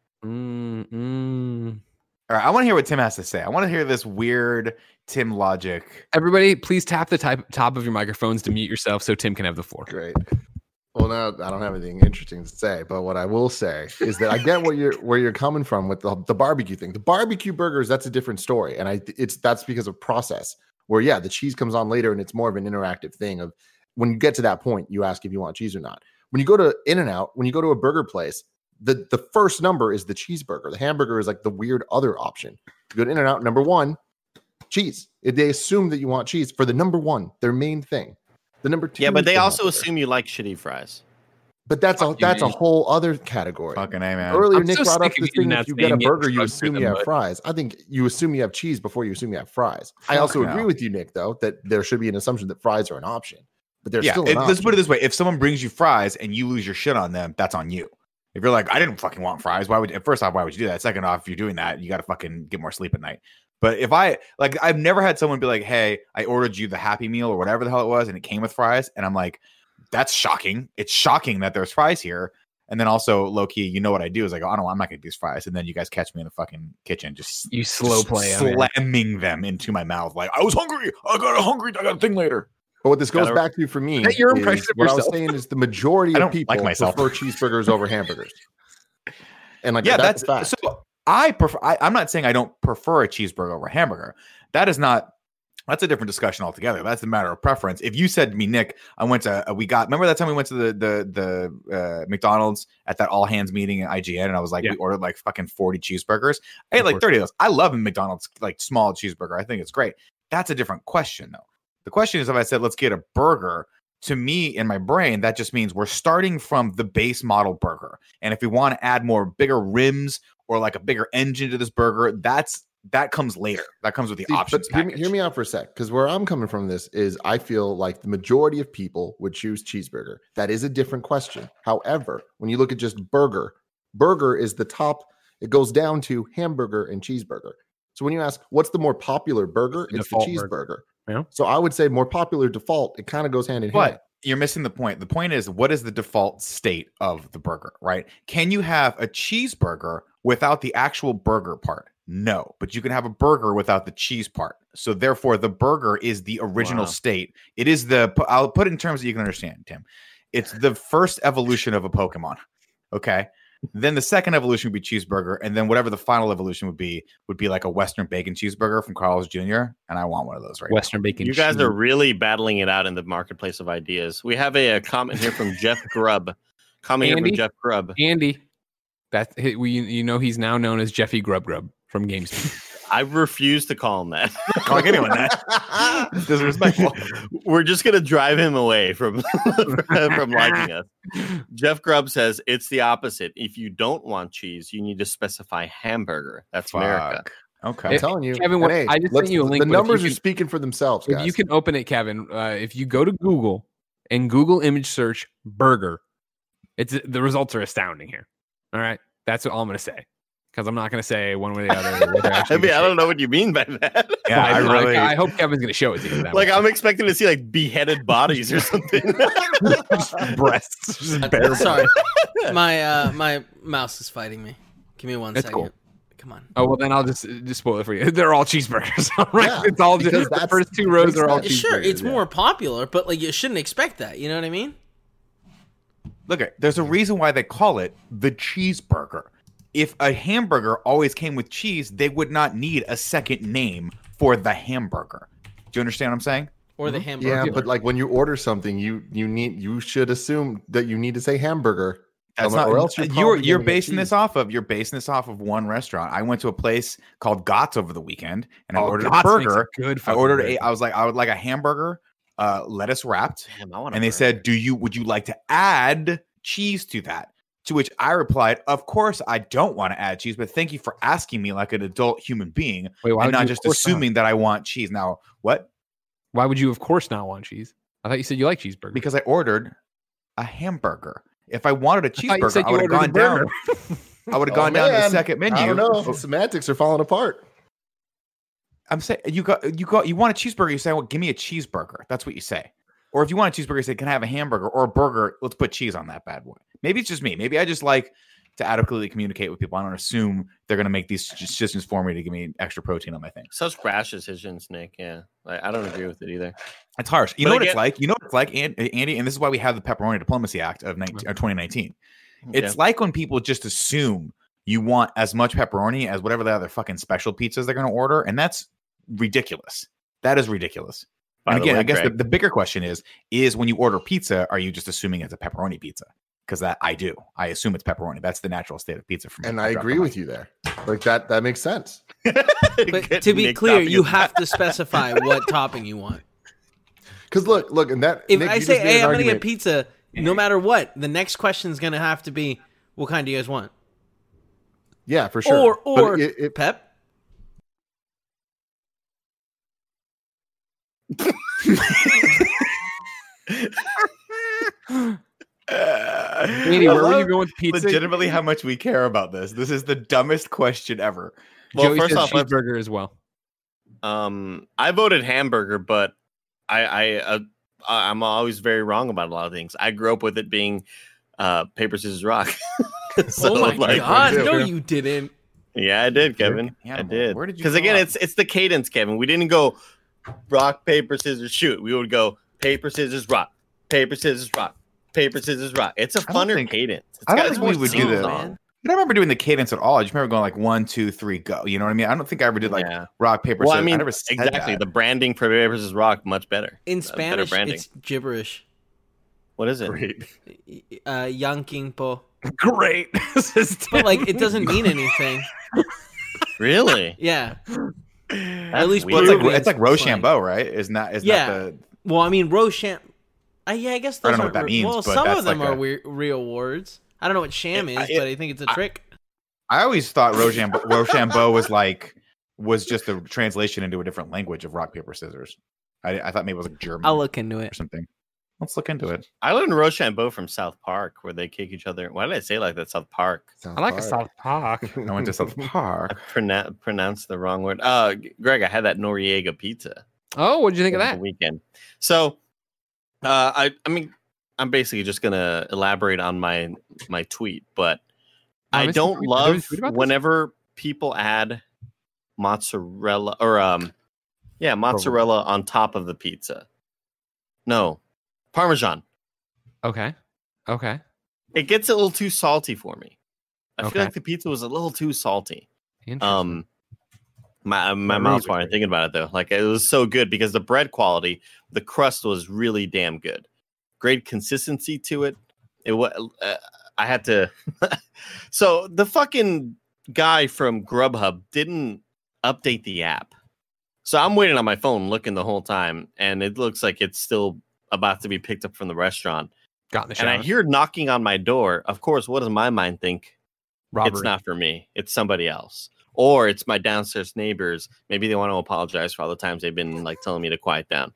All right. I want to hear what Tim has to say. I want to hear this weird Tim logic. Everybody, please tap the top of your microphones to mute yourself so Tim can have the floor. Great. Well, now I don't have anything interesting to say, but what I will say is that I get where you're coming from with the barbecue thing. The barbecue burgers, that's a different story, and that's because of process. Where the cheese comes on later, and it's more of an interactive thing of when you get to that point, you ask if you want cheese or not. When you go to In-N-Out, when you go to a burger place, the first number is the cheeseburger. The hamburger is like the weird other option. You go to In-N-Out, number one, cheese. They assume that you want cheese for the number one, their main thing. The number two. Yeah, but they also hamburger. assume you like shitty fries. But that's a whole other category. Fucking A, man. Earlier, I'm Nick so brought up sick of this thing: not if you get a saying it burger, you trust assume them, you have but- fries. I think you assume you have cheese before you assume you have fries. I Fuck also no. agree with you, Nick, though, that there should be an assumption that fries are an option. But they're still an let's option. put it this way: if someone brings you fries and you lose your shit on them, that's on you. If you're like, I didn't fucking want fries, why would? First off, why would you do that? Second off, if you're doing that, you got to fucking get more sleep at night. But if I've never had someone be like, hey, I ordered you the Happy Meal or whatever the hell it was, and it came with fries, and I'm like, that's shocking. It's shocking that there's fries here. And then also, low key, you know what I do is I go, I'm not gonna do these fries, and then you guys catch me in the fucking kitchen, just You slow play 'em, slamming them into my mouth, like I was hungry. I got a thing later. But what this goes Gotta- back to for me, Is that your is impression of what I was yourself? saying is the majority I of don't people like myself. prefer cheeseburgers over hamburgers. And like Yeah, that's a fact. so. I prefer. I'm not saying I don't prefer a cheeseburger over a hamburger. That's a different discussion altogether. That's a matter of preference. If you said to me, Nick, remember that time we went to the McDonald's at that all hands meeting at IGN, and I was like, Yeah. we ordered like fucking 40 cheeseburgers. I ate like 30 of those. I love a McDonald's like small cheeseburger. I think it's great. That's a different question though. The question is, if I said, let's get a burger, to me in my brain, that just means we're starting from the base model burger. And if we want to add more bigger rims or like a bigger engine to this burger, that comes later. That comes with the options But package. hear me out for a sec, because where I'm coming from this is I feel like the majority of people would choose cheeseburger. That is a different question. However, when you look at just burger is the top. It goes down to hamburger and cheeseburger. So when you ask what's the more popular burger, it's the Default cheeseburger. burger. Yeah. So I would say more popular default. It kind of goes hand in hand. But you're missing the point. The point is, what is the default state of the burger, right? Can you have a cheeseburger without the actual burger part? No, but you can have a burger without the cheese part. So therefore, the burger is the original Wow. state. It is I'll put it in terms that you can understand, Tim. It's the first evolution of a Pokemon. Okay. Then the second evolution would be cheeseburger, and then whatever the final evolution would be like a Western bacon cheeseburger from Carl's Jr. And I want one of those right Western bacon. You guys cheese. are really battling it out in the marketplace of ideas. We have a comment here from Jeff Grubb. Andy? Jeff Grubb. Andy. That's you know he's now known as Jeffy Grub from GameSpeak. I refuse to call him that. Calling anyone that. It's disrespectful. We're just gonna drive him away from from liking us. Jeff Grubb says it's the opposite. If you don't want cheese, you need to specify hamburger. That's America. Fuck. Okay. I'm telling you, Kevin, and what- hey, I just sent you a link, The but if numbers you are can- speaking for themselves, If guys. you can open it, Kevin, if you go to Google and Google image search burger, the results are astounding here. All right, that's all I'm going to say, because I'm not going to say one way or the other. what they're I actually mean, I gonna don't know what you mean by that. say. Yeah, I really. I hope Kevin's going to show it to you. That Like way. I'm expecting to see like beheaded bodies or something. breasts. Just bare Sorry, my mouse is fighting me. Give me one It's second. cool. Come on. Oh well, then I'll just spoil it for you. They're all cheeseburgers. All right, Yeah, it's all just because the that's- first two rows are all makes cheeseburgers. sense. Sure, it's yeah. more popular, but like you shouldn't expect that. You know what I mean? Look, there's a reason why they call it the cheeseburger. If a hamburger always came with cheese, they would not need a second name for the hamburger. Do you understand what I'm saying? Or the hamburger. yeah, but like when you order something, you should assume that you need to say hamburger. That's or not. else you're You're probably getting a basing this cheese. off of. You're basing this off of one restaurant. I went to a place called Gott's over the weekend, and I ordered a Gott's makes burger. Good. I fucking ordered burger. I would like a hamburger, lettuce wrapped. Damn, I want And they said, would you like to add cheese to that? To which I replied, of course I don't want to add cheese, but thank you for asking me like an adult human being Wait, why and would not you just of course not? assuming that I want cheese. Now, what? Why would you, of course, not want cheese? I thought you said you like cheeseburgers. Because I ordered a hamburger. If I wanted a I thought you cheeseburger, said I you would have ordered gone a down. burger. I would have Oh, gone down to the man. second menu. I don't know. Semantics are falling apart. I'm saying you want a cheeseburger, you say, well, give me a cheeseburger. That's what you say. Or if you want a cheeseburger, you say, can I have a hamburger or a burger? Let's put cheese on that bad boy. Maybe it's just me. Maybe I just like to adequately communicate with people. I don't assume they're going to make these decisions for me to give me extra protein on my thing. such rash decisions, Nick. Yeah, I don't agree with it either. It's harsh. You But know what again- it's like? You know what it's like, Andy? And this is why we have the Pepperoni Diplomacy Act of 2019. It's like when people just assume you want as much pepperoni as whatever the other fucking special pizzas they're going to order. And that's ridiculous. That is ridiculous. By And the again, way, I guess Greg. the bigger question is when you order pizza, are you just assuming it's a pepperoni pizza? Because that I do. I assume it's pepperoni. That's the natural state of pizza for me. And I agree with you there. Like that makes sense. But to be Nick clear, topping you is- have to specify what topping you want. Because look, and that If Nick, I you say, just made "Hey, an I'm gonna get argument. pizza," no matter what, the next question is gonna have to be, "What kind do you guys want?" Yeah, for sure. Or But it, Pep. Andy, where were you going with pizza? Legitimately, how much we care about this. This is the dumbest question ever. Well, Joey first says off, let's- cheeseburger as well. I voted hamburger, but I'm always very wrong about a lot of things. I grew up with it being paper scissors rock. So, Oh my like, god! do. No, you didn't. Yeah, I did, You're Kevin. an I animal. did. Where did you Because grow again, up? it's the cadence, Kevin. We didn't go rock, paper, scissors, shoot. We would go paper, scissors, rock, paper, scissors, rock, paper, scissors, rock. It's a I don't funner think- cadence. I don't it's think we more would do sing the- song. I don't remember doing the cadence at all. I just remember going like 1, 2, 3, go. You know what I mean? I don't think I ever did like Yeah. rock, paper, Well, scissors. I mean, never said exactly. that. The branding for paper, scissors, rock much better. In Better Spanish, branding. it's gibberish. What is it? great. Yanking po. Great. This is But like, it doesn't mean anything. Really? Yeah. That's At least Well, weird. it's like Slang. Rochambeau, right? Isn't that Yeah. the Well, I mean, Rochamp. Yeah, I guess I those don't know aren't what that means, Well, but some that's of them like are a- real words. I don't know what sham is, but I think it's a trick. I always thought Rochambeau was just a translation into a different language of rock, paper, scissors. I thought maybe it was like German I'll look into or it. something. Let's look into it. I learned Rochambeau from South Park, where they kick each other. Why did I say like that? South Park. I like a South Park. I went to South I Park. pronounced the wrong word. Greg, I had that Noriega pizza Oh, what did you think of over that? the weekend. So, I mean, I'm basically just gonna elaborate on my tweet, but Oh, I this is don't tweet- love tweet about this? whenever people add mozzarella or mozzarella on top of the pizza. No, Parmesan. Okay. Okay. It gets a little too salty for me. I Okay. feel like the pizza was a little too salty. Interesting. My That mouth's ruins it watering for thinking about it though. Like it was so good because the bread quality, the crust was really damn good. Great consistency to it. It was. I had to. So the fucking guy from Grubhub didn't update the app. So I'm waiting on my phone, looking the whole time, and it looks like it's still about to be picked up from the restaurant. Got in the And shower. I hear knocking on my door. Of course, what does my mind think? Robbery. It's not for me. It's somebody else. Or it's my downstairs neighbors. Maybe they want to apologize for all the times they've been like telling me to quiet down.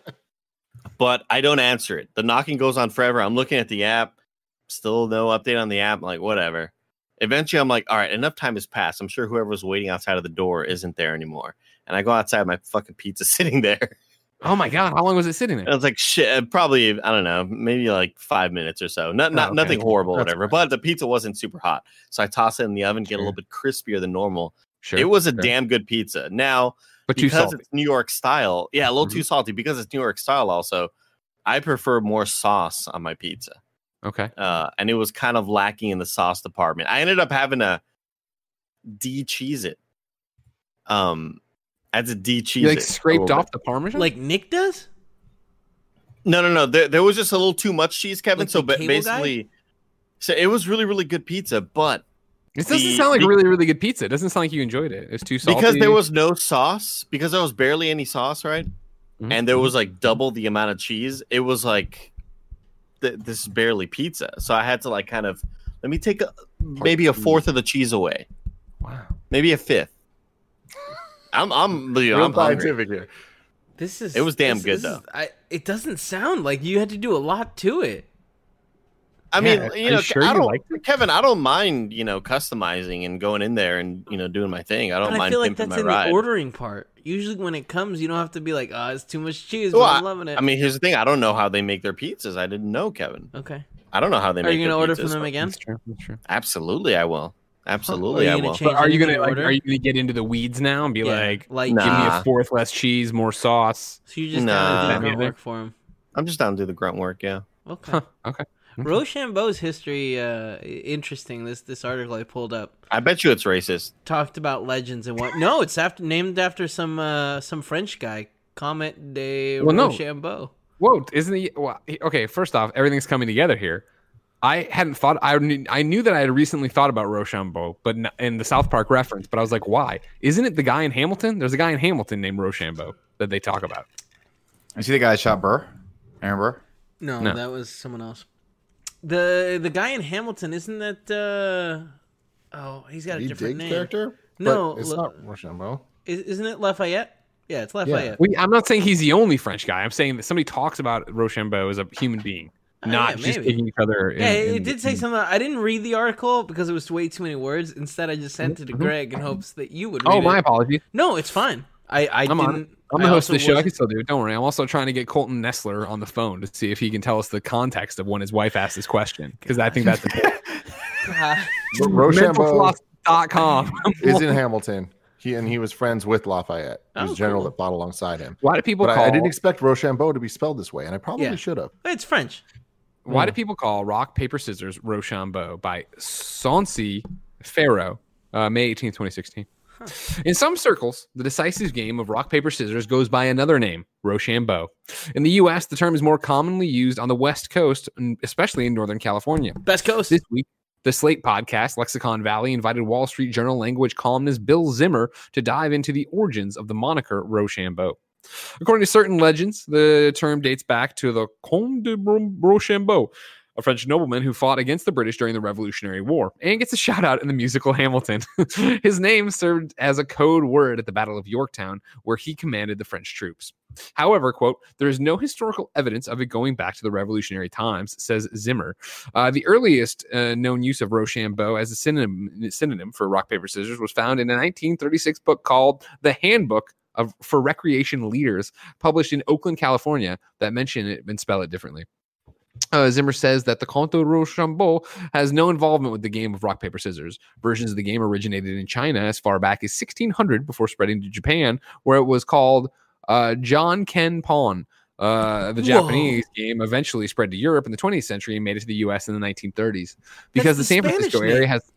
But I don't answer it. The knocking goes on forever. I'm looking at the app. Still no update on the app. I'm like, whatever. Eventually, I'm like, all right, enough time has passed. I'm sure whoever was waiting outside of the door isn't there anymore. And I go outside, my fucking pizza sitting there. Oh my god, how long was it sitting And there? I was like, shit, probably, I don't know, maybe like 5 minutes or so. Not okay. nothing horrible, That's whatever. fine. But the pizza wasn't super hot. So I toss it in the oven, get a little bit crispier than normal. Sure. It was a sure. damn good pizza. Now, but too because salty. it's New York style, yeah, a little Mhm. too salty. Because it's New York style, also, I prefer more sauce on my pizza. Okay. And it was kind of lacking in the sauce department. I ended up having to de-cheese it. I had to de-cheese You like it a scraped little off bit. the parmesan? Like Nick does? No. There was just a little too much cheese, Kevin. Like So the cable basically, so it was really, really good pizza, but This doesn't the- sound like the- really, really good pizza. It doesn't sound like you enjoyed it. It's too salty. because there was no sauce, because there was barely any sauce, right? Mhm. And there was like double the amount of cheese. It was like this is barely pizza. So I had to like kind of let me take maybe a fourth of the cheese away, Wow. maybe a fifth. I'm Real I'm hungry. scientific here. This is. It was damn this- good, this is- though. it doesn't sound like you had to do a lot to it. I Yeah, mean, are you you know, sure I you don't, liked it? Kevin. I don't mind, customizing and going in there and doing my thing. I don't But I mind feel like pimping that's my in ride. the ordering part. Usually, when it comes, you don't have to be like, "Oh, it's too much cheese," Well, but I'm loving it. I mean, here's the thing. I don't know how they make their pizzas. I didn't know, Kevin. okay. I don't know how they Are make you their gonna order pizzas, from them but again? That's true. That's true. Absolutely, I will. Absolutely, Are I you gonna will. change But are you anything gonna in like? order? Are you gonna get into the weeds now and be Yeah, like, like give me Nah. a fourth less cheese, more sauce? so you just Nah. gotta do the Anything? grunt work for him. I'm just down to do the grunt work. Yeah. Okay. Huh, okay. Rochambeau's history, interesting. This article I pulled up I bet you it's racist. talked about legends and what. No, it's named after some French guy Comet de Well, no. Rochambeau. Whoa, isn't he? Well, okay, first off, everything's coming together here. I hadn't thought. I knew that I had recently thought about Rochambeau, but in the South Park reference. But I was like, why? Isn't it the guy in Hamilton? There's a guy in Hamilton named Rochambeau that they talk about. I see the guy that shot Burr. Aaron Burr. No, No. that was someone else. The guy in Hamilton, isn't that? Oh, he's got a He different Diggs name. character? No, But it's not Rochambeau. Isn't it Lafayette? Yeah, it's Lafayette. I'm not saying he's the only French guy. I'm saying that somebody talks about Rochambeau as a human being, not yeah, just maybe. taking each other. Yeah, it did say something. I didn't read the article because it was way too many words. Instead, I just sent it to Greg in hopes that you would read Oh, my it. apologies. No, it's fine. I I'm on. didn't. I'm the I host of also the show. I wasn't- can still do it. Don't worry. I'm also trying to get Colton Nestler on the phone to see if he can tell us the context of when his wife asked this question, because I think that's important. Rochambeau Mentalfloss.com. is in Hamilton. He was friends with Lafayette, who's Oh, general cool. that fought alongside him. Why do people But call? I didn't expect Rochambeau to be spelled this way, and I probably Yeah. should have. It's French. Why do people call rock paper scissors Rochambeau by Sancy Pharaoh, May 18, 2016? In some circles, the decisive game of rock paper scissors goes by another name, Rochambeau. In the U.S., the term is more commonly used on the West Coast, especially in Northern California. Best Coast. This week, the Slate podcast, Lexicon Valley, invited Wall Street Journal language columnist Bill Zimmer to dive into the origins of the moniker Rochambeau. According to certain legends, the term dates back to the Comte de Rochambeau, a French nobleman who fought against the British during the Revolutionary War, and gets a shout out in the musical Hamilton. His name served as a code word at the Battle of Yorktown, where he commanded the French troops. However, quote, there is no historical evidence of it going back to the Revolutionary times, says Zimmer. The earliest known use of Rochambeau as a synonym for rock, paper, scissors was found in a 1936 book called The Handbook for Recreation Leaders, published in Oakland, California, that mention it and spell it differently. Zimmer says that the Comte de Rochambeau has no involvement with the game of rock, paper, scissors. Versions of the game originated in China as far back as 1600 before spreading to Japan, where it was called John Ken Pon. The Japanese game eventually spread to Europe in the 20th century and made it to the U.S. in the 1930s. Because the the San Spanish Francisco name. area has...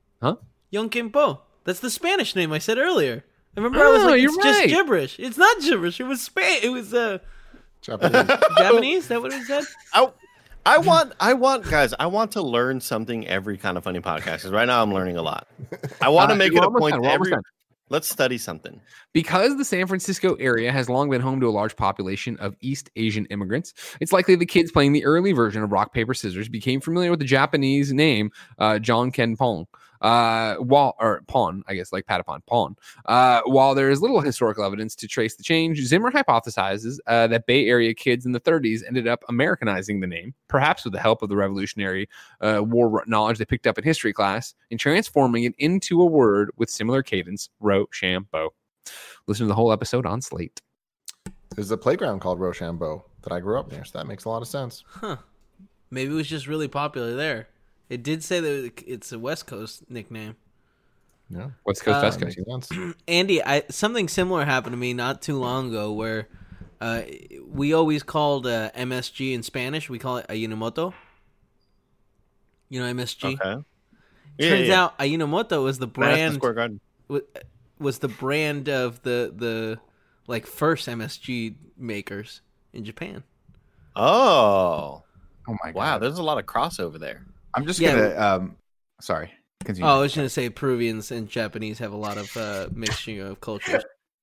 Yonkenpo. That's the Spanish name I said earlier. I remember I was Oh, like, you're it's just right. gibberish. It's not gibberish. It was It was Japanese. Japanese. Is that what it said? I want guys. I want to learn something every kind of funny podcast. 'Cause right now, I'm learning a lot. I want to make it a point. We're almost Every done. let's study something. Because the San Francisco area has long been home to a large population of East Asian immigrants, it's likely the kids playing the early version of rock, paper, scissors became familiar with the Japanese name John Ken Pon. Pawn, I guess, like Patapon, Pawn. While there is little historical evidence to trace the change, Zimmer hypothesizes that Bay Area kids in the 30s ended up Americanizing the name, perhaps with the help of the Revolutionary War knowledge they picked up in history class, and transforming it into a word with similar cadence, Rochambeau. Listen to the whole episode on Slate. There's a playground called Rochambeau that I grew up near, so that makes a lot of sense. Maybe it was just really popular there. It did say that it's a West Coast nickname. Yeah, West Coast, West that Coast. makes sense. Andy, something similar happened to me not too long ago where we always called MSG in Spanish, we call it Ajinomoto. You know MSG? Okay. Turns out Ajinomoto was the Madison brand Square Garden. was the brand of the like first MSG makers in Japan. Oh, Oh my god! wow. There's a lot of crossover there. I'm just Yeah. gonna. Sorry. Continue. Oh, I was going to say Peruvians and Japanese have a lot of mixing of cultures.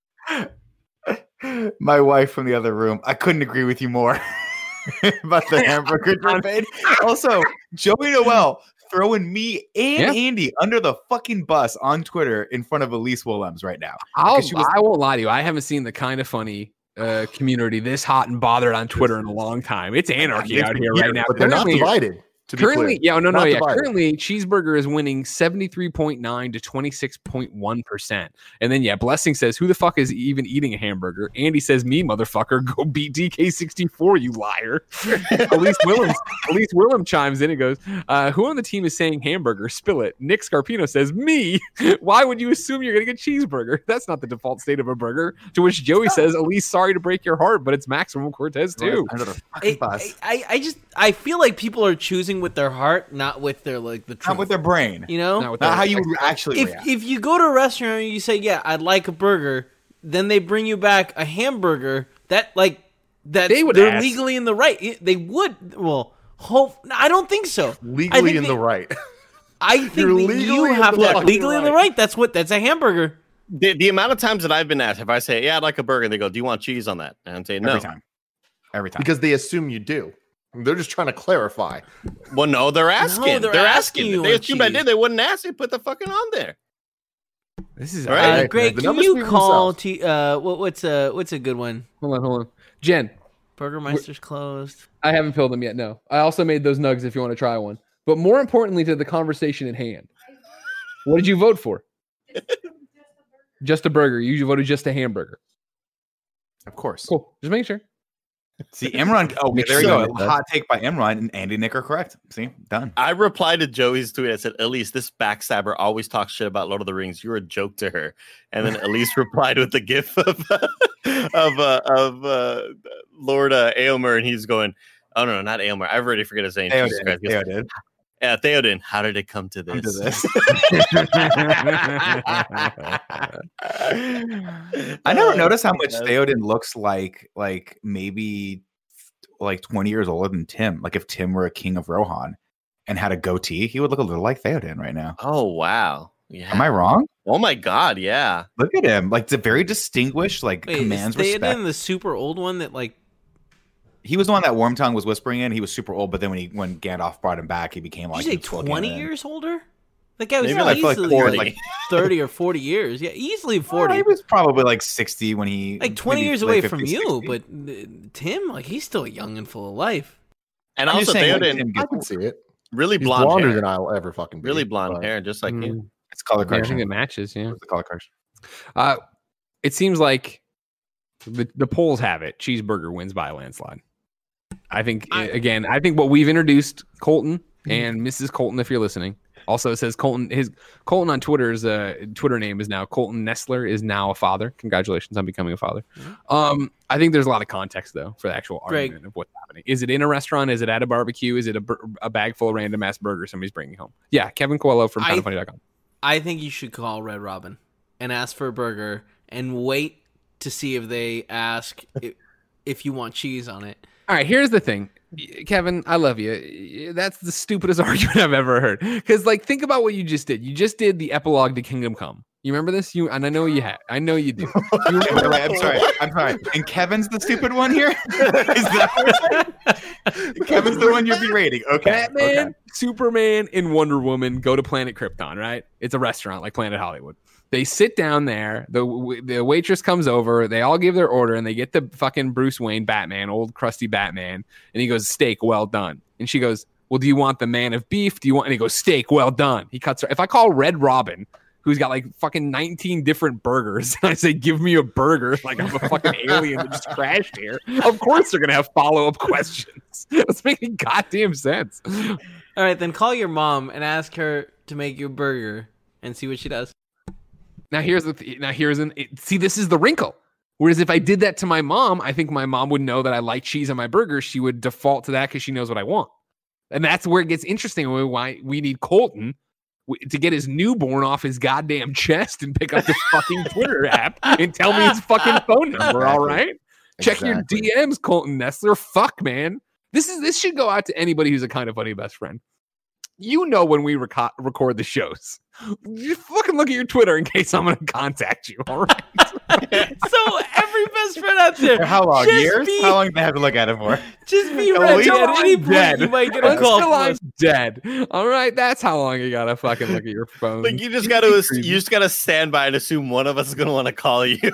My wife from the other room. I couldn't agree with you more about the hamburger campaign. Also, Joey Noel throwing me and Andy under the fucking bus on Twitter in front of Elise Willems right now. I Because she was- won't lie to you. I haven't seen the kind of funny community this hot and bothered on Twitter in a long time. It's anarchy out here right now. But they're not Currently- divided. To be Currently, clear. Not divided. Currently, Cheeseburger is winning 73.9 to 26.1%. And then, Blessing says, "Who the fuck is even eating a hamburger?" Andy says, "Me, motherfucker. Go beat DK64, you liar." Elise Willem chimes in and goes, "Who on the team is saying hamburger? Spill it." Nick Scarpino says, "Me. Why would you assume you're going to get cheeseburger? That's not the default state of a burger." To which Joey says, "Elise, sorry to break your heart, but it's Maximum Cortez too." Under the fucking bus. I feel like people are choosing with their heart, not with their the truth. Not with their brain. You know, Not with Not their- how you would actually if react. if you go to a restaurant and you say, "Yeah, I'd like a burger," then they bring you back a hamburger that they're ask. legally in the right. They would. Well, I don't think so. Legally in the right. I think You're that legally you in have the that fucking legally in the right. right. That's a hamburger. The amount of times that I've been asked, if I say, yeah, I'd like a burger, they go, do you want cheese on that? And I'm saying, no. Every time. Because they assume you do. They're just trying to clarify. Well, no, they're asking. they're they're asking asking. you If they on assumed I cheese. did, they wouldn't ask. They put the fucking on there. This is Right. Hey, Greg, the can numbers you speak for call themselves. what's a good one? Hold on. Jen, Burgermeister's closed. I haven't filled them yet. No, I also made those nugs if you want to try one. But more importantly, to the conversation at hand, what did you vote for? Just a burger. You voted just a hamburger. Of course. Cool. Just making sure. See, Imran. Oh, Make there you sure. go. Hot take by Imran, and Andy and Nick are correct. See, done. I replied to Joey's tweet. I said, Elise, this backstabber always talks shit about Lord of the Rings. You're a joke to her. And then Elise replied with the gif of Lord Aomer, and he's going, oh, no, not Aomer. I've already forget his name. Jesus Christ. He goes, Theoden. Theoden, how did it come to this? Come to this. I never noticed how much Theoden looks like maybe like 20 years older than Tim. Like if Tim were a king of Rohan and had a goatee, he would look a little like Theoden right now. Oh, wow. Yeah. Am I wrong? Oh, my God. Yeah. Look at him. Like the very distinguished, like Wait, commands is respect. Theoden the super old one that He was the one that Wormtongue was whispering in. He was super old, but then when Gandalf brought him back, he became like you say he was full 20 Gandalf. years older? That guy was Maybe like easily 40. like 30 or 40 years. Yeah, easily 40. He was probably like 60 when he Like 20 maybe years late away from 50s, you, 60. but Tim, like he's still young and full of life. And I'm just also, saying, when Theoden, Tim I gets- can see it. really He's blonde blonder hair. than I'll ever fucking be. Really blonde but- hair, just like you. it's color Yeah, I correction. think it matches. Yeah. It's the color correction. It seems like the polls have it. Cheeseburger wins by a landslide. I think I think what we've introduced, Colton and Mrs. Colton, if you're listening. Also, it says Colton on Twitter's Twitter name is now Colton Nestler is now a father. Congratulations on becoming a father. I think there's a lot of context though for the actual Greg. argument of what's happening. Is it in a restaurant? Is it at a barbecue? Is it a bag full of random ass burgers somebody's bringing home? Yeah, Kevin Coelho from KindaFunny.com. I think you should call Red Robin and ask for a burger and wait to see if they ask if you want cheese on it. All right, here's the thing. Kevin, I love you. That's the stupidest argument I've ever heard. Because, like, think about what you just did. You just did the epilogue to Kingdom Come. You remember this? And I know you had. I know you do. You remember Wait, I'm sorry. And Kevin's the stupid one here? Is that Kevin's the one you're berating? Okay. Batman, okay. Superman, and Wonder Woman go to Planet Krypton, right? It's a restaurant like Planet Hollywood. They sit down there. The waitress comes over. They all give their order, and they get the fucking Bruce Wayne Batman, old crusty Batman, and he goes, "Steak, well done." And she goes, "Well, do you want the man of beef? Do you want?" And he goes, "Steak, well done." He cuts her. If I call Red Robin, who's got like fucking 19 different burgers, and I say, "Give me a burger," like I'm a fucking alien that just crashed here. Of course, they're gonna have follow-up questions. That's making goddamn sense. All right, then call your mom and ask her to make you a burger and see what she does. Now see, this is the wrinkle. Whereas if I did that to my mom, I think my mom would know that I like cheese on my burger. She would default to that because she knows what I want. And that's where it gets interesting. Why we need Colton to get his newborn off his goddamn chest and pick up the fucking Twitter app and tell me his fucking phone number. All right, check your DMs, Colton Nestler. Fuck, man. This should go out to anybody who's a kind of funny best friend. You know when we record the shows. You fucking look at your Twitter in case I'm going to contact you, all right? So every best friend out there, How long? just Years? be- How long do they have to look at it for? just be Until ready. At any I'm point, dead. you might get a Until call from I'm us. dead. All right, that's how long you gotta fucking look at your phone. Like you just gotta stand by and assume one of us is gonna want to call you.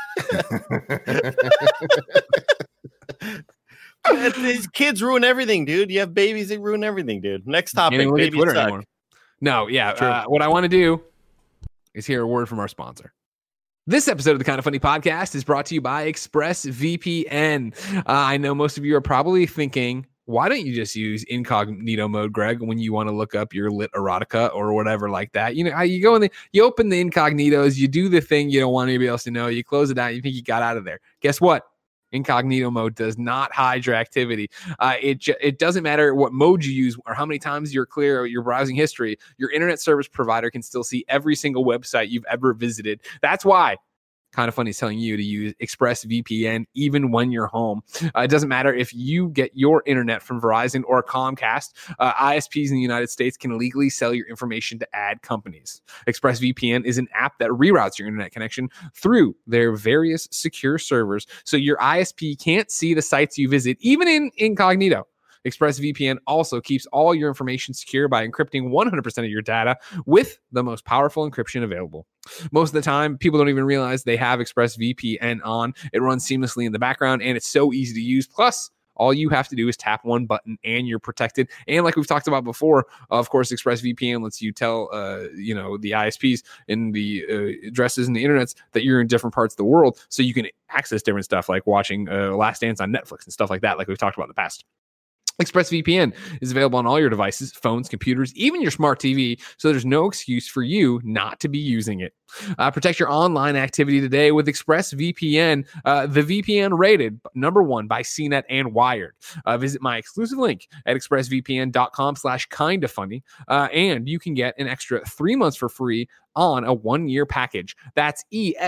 These kids ruin everything, dude. You have babies, they ruin everything, dude. Next Can't topic, even look at babies Twitter suck. anymore. No, yeah. What I want to do is hear a word from our sponsor. This episode of the Kind of Funny podcast is brought to you by ExpressVPN. I know most of you are probably thinking, why don't you just use incognito mode, Greg, when you want to look up your lit erotica or whatever like that? You know, how you go in you open the incognitos, you do the thing you don't want anybody else to know, you close it out, you think you got out of there. Guess what? Incognito mode does not hide your activity. It doesn't matter what mode you use or how many times you're clear your browsing history. Your internet service provider can still see every single website you've ever visited. That's why Kind of Funny is telling you to use ExpressVPN even when you're home. It doesn't matter if you get your internet from Verizon or Comcast. ISPs in the United States can legally sell your information to ad companies. ExpressVPN is an app that reroutes your internet connection through their various secure servers, so your ISP can't see the sites you visit, even in incognito. ExpressVPN also keeps all your information secure by encrypting 100% of your data with the most powerful encryption available. Most of the time, people don't even realize they have ExpressVPN on. It runs seamlessly in the background, and it's so easy to use. Plus, all you have to do is tap one button, and you're protected. And like we've talked about before, of course, ExpressVPN lets you tell, the ISPs in the addresses and the internets that you're in different parts of the world, so you can access different stuff like watching Last Dance on Netflix and stuff like that, like we've talked about in the past. ExpressVPN is available on all your devices, phones, computers, even your smart TV, so there's no excuse for you not to be using it. Protect your online activity today with ExpressVPN, the VPN rated #1 by CNET and Wired. Visit my exclusive link at expressvpn.com/kindafunny, and you can get an extra 3 months for free on a 1-year package. That's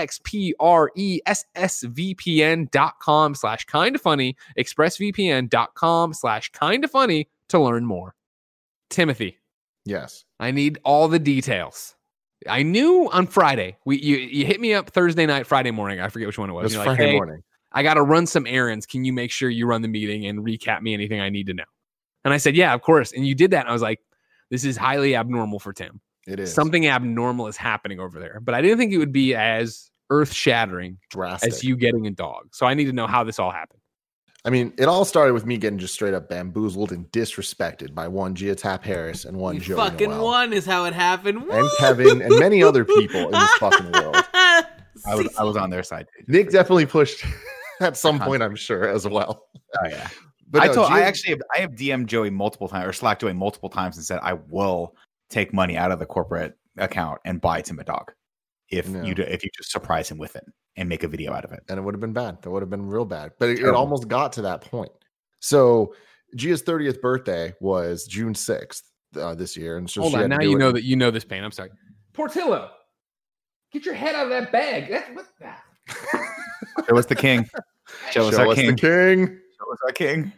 expressvpn.com/kindafunny, expressvpn.com/kindafunny to learn more. Timothy, Yes. I need all the details. I knew on Friday, you hit me up Thursday night, Friday morning. I forget which one it was. It was You're Friday like, hey, morning. I got to run some errands. Can you make sure you run the meeting and recap me anything I need to know? And I said, yeah, of course. And you did that. And I was like, this is highly abnormal for Tim. It is Something abnormal is happening over there. But I didn't think it would be as earth-shattering drastic. as you getting a dog. So I need to know how this all happened. I mean, it all started with me getting just straight up bamboozled and disrespected by one Gia Tap Harris and one You Joey fucking Noel. won is how it happened. And Kevin and many other people in this fucking world. I was on their side. Nick definitely pushed at some point, I'm sure, as well. Oh yeah. But no, I Gia- have DM'd Joey multiple times or Slack Joey multiple times and said I will take money out of the corporate account and buy Tim a dog if you just surprise him with it and make a video out of it. and it would have been bad. That would have been real bad. But it Terrible. almost got to that point. So Gia's 30th birthday was June 6th this year. And so Hold she on. had to Now do you it- know that you know this pain. I'm sorry. Portillo, get your head out of that bag. Show us the king. Show us our king. the king. Show us our king.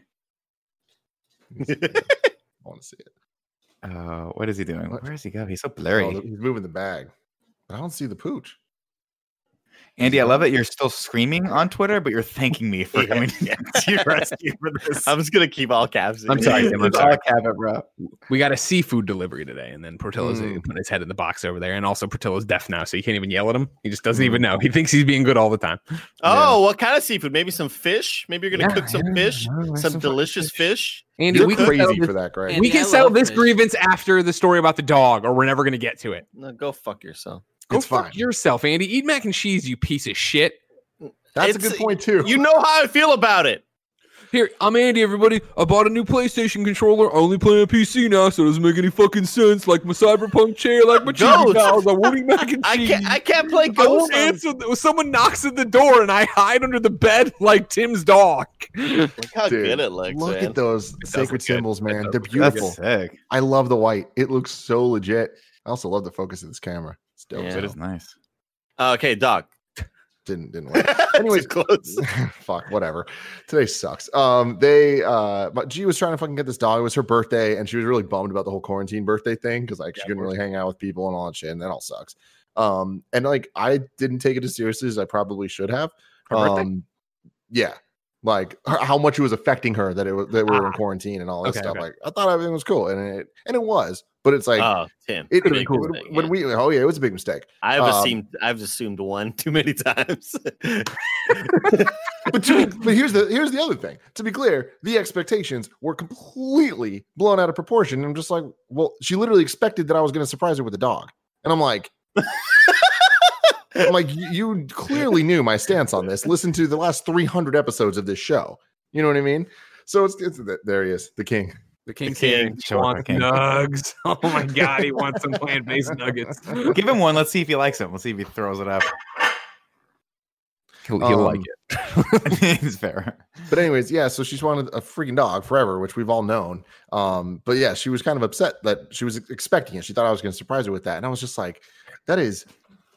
I want to see it. What is he doing? What? Where is he go? He's so Oh, blurry. he's moving the bag. But I don't see the pooch. Andy, I love that you're still screaming on Twitter, but you're thanking me for coming to your rescue for this. I'm just gonna keep all caps. I'm sorry, Tim. I'm It's sorry. all Cabot, bro. We got a seafood delivery today, and then Portillo's put his head in the box over there. And also, Portillo's deaf now, so you can't even yell at him. He just doesn't even know. He thinks he's being good all the time. Oh, what kind of seafood? Maybe some fish. Maybe you're gonna cook some fish, some some fucking delicious fish. Andy, You're we can settle crazy this, for that, Greg. And- we Andy, can I settle love this fish. grievance after the story about the dog, or we're never going to get to it. No, go fuck yourself. Go It's fuck fine. yourself, Andy. Eat mac and cheese, you piece of shit. That's a It's- good point, too. You know how I feel about it. Here, I'm Andy, everybody. I bought a new PlayStation controller. I only play on PC now, so it doesn't make any fucking sense. Like my Cyberpunk chair, like my cheesy Goats. dolls. I won't eat mac and I cheese. can't play I Ghost. won't answer. Someone knocks at the door, and I hide under the bed like Tim's dog. Look how Dude, good it looks, look man. at those does sacred look good. symbols, It man. does They're look good. beautiful. That's sick. I love the white. It looks so legit. I also love the focus of this camera. It's dope. Yeah. It is nice. Okay, dog. Didn't work. Anyways, Too close. fuck, whatever. Today sucks. But G was trying to fucking get this dog. It was her birthday, and she was really bummed about the whole quarantine birthday thing because like she couldn't really hang out with people and all that shit, and that all sucks. And like I didn't take it as seriously as I probably should have. Her birthday? Yeah, like how much it was affecting her that we were in quarantine and all this Okay, stuff. okay. Like I thought everything was cool, and it was, but it's like Oh, Tim. it big cool. mistake, when yeah. we it was a big mistake. I've assumed one too many times. But here's the other thing. To be clear, the expectations were completely blown out of proportion. I'm just like, well, she literally expected that I was going to surprise her with a dog, and I'm like, you clearly knew my stance on this. Listen to the last 300 episodes of this show. You know what I mean? So it's there he is, the king. The King's King. here. He Show us wants the king. nugs. Oh my god, he wants some plant-based nuggets. Give him one. Let's see if he likes it. Let's see if he throws it up. He'll like it. It's fair. But anyways, yeah. So she's wanted a freaking dog forever, which we've all known. But yeah, she was kind of upset that she was expecting it. She thought I was going to surprise her with that, and I was just like, that is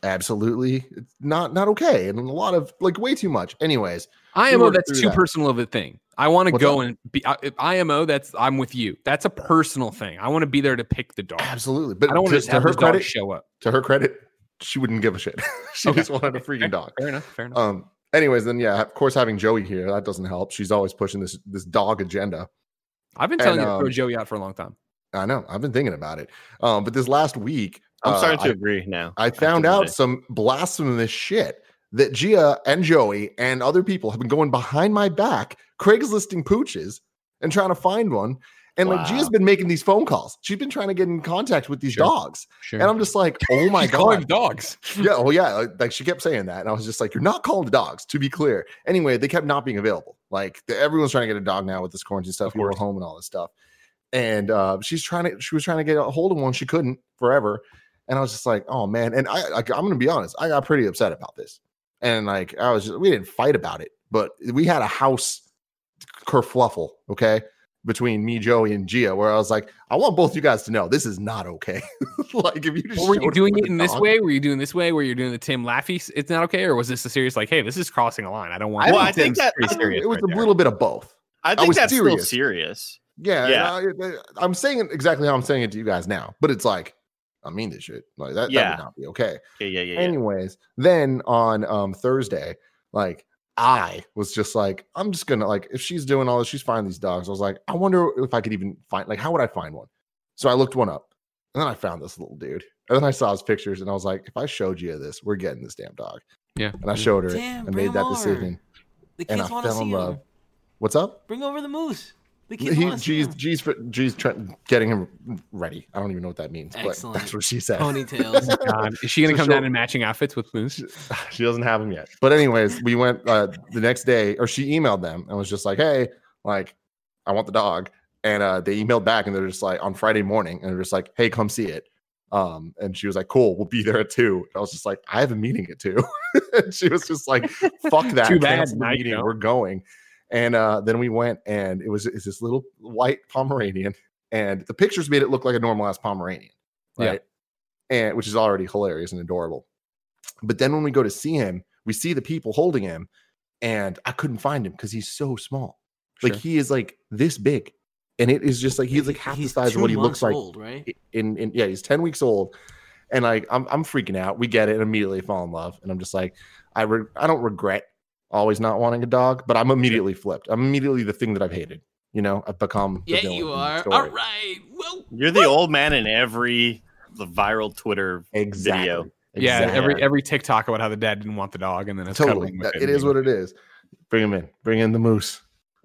absolutely not okay, and a lot of like way too much. Anyways, IMO, worked that's through too that. personal of a thing. I want to What's go up? and be IMO. I'm with you. That's a personal thing. I want to be there to pick the dog. Absolutely, but I don't want to just have her this dog credit, show up. to her credit, she wouldn't give a shit. She Okay. just wanted a freaking dog. Fair enough. Fair enough. Anyways, then yeah, of course, having Joey here, that doesn't help. She's always pushing this dog agenda. I've been telling and, you to throw Joey out for a long time. I know, I've been thinking about it. But this last week, I'm starting to I- agree now. I found after out today. some blasphemous shit that Gia and Joey and other people have been going behind my back, Craigslisting pooches and trying to find one. And like Wow. Gia's been making these phone calls. She's been trying to get in contact with these Sure. dogs. Sure. And I'm just like, oh my She's calling God. dogs. Yeah, oh yeah. Like she kept saying that. And I was just like, you're not calling the dogs, to be clear. Anyway, they kept not being available. Like everyone's trying to get a dog now with this quarantine stuff, people at home and all this stuff. And she was trying to get a hold of one. She couldn't forever. And I was just like, oh man. And I'm gonna be honest, I got pretty upset about this. And like we didn't fight about it, but we had a house kerfluffle, okay, between me, Joey, and Gia, where I was like, I want both you guys to know this is not okay. Like if you just Well, were you showed up doing with it a in this dog- way? Were you doing this way where you're doing the Tim Laffy? It's not okay, or was this a serious like, hey, this is crossing a line? I don't want. Well, to I think that pretty serious. It was right a there. little bit of both. I think was that's serious. still serious. Yeah, Yeah. and I'm saying it exactly how I'm saying it to you guys now, but it's like I mean this shit. Like that Yeah. would not be okay. Yeah. Anyways, then on Thursday, like I was just like, I'm just gonna like if she's doing all this, she's finding these dogs. I was like, I wonder if I could even find how would I find one? So I looked one up, and then I found this little dude, and then I saw his pictures, and I was like, if I showed you this, we're getting this damn dog. Yeah. And I showed her Damn, and bring made that him over. decision, The and kids I want to fell in see love. him. What's up? Bring over the moose. The kids want to see him. G's getting him ready. I don't even know what that means, but Excellent. that's what she said. Ponytails. God, is she gonna So come she'll- down in matching outfits with Moose? She doesn't have them yet. But anyways, we went the next day, or she emailed them and was just like, hey, like, I want the dog. And they emailed back and they're just like on Friday morning, and they're just like, hey, come see it. And she was like, cool, we'll be there at 2. And I was just like, I have a meeting at 2. And she was just like, fuck that. Too bad, Cancel the night, meeting. no. We're going. And then we went, and it's this little white Pomeranian, and the pictures made it look like a normal ass Pomeranian, right? And which is already hilarious and adorable. But then when we go to see him, we see the people holding him, and I couldn't find him because he's so small. Like Sure. he is like this big, and it is just like he's like half the size of what he looks like. Old, right? In yeah, he's 10 weeks old, and like I'm freaking out. We get it and immediately fall in love, and I'm just like I don't regret always not wanting a dog, but I'm immediately flipped. I'm immediately the thing that I've hated. You know, I've become the Yeah, villain you in the are. story. All right. Well, You're the old man in every the viral Twitter Exactly. video. Yeah, Exactly. every TikTok about how the dad didn't want the dog, and then it's Totally. cuddling with It is what it is. Bring him in. Bring in the moose.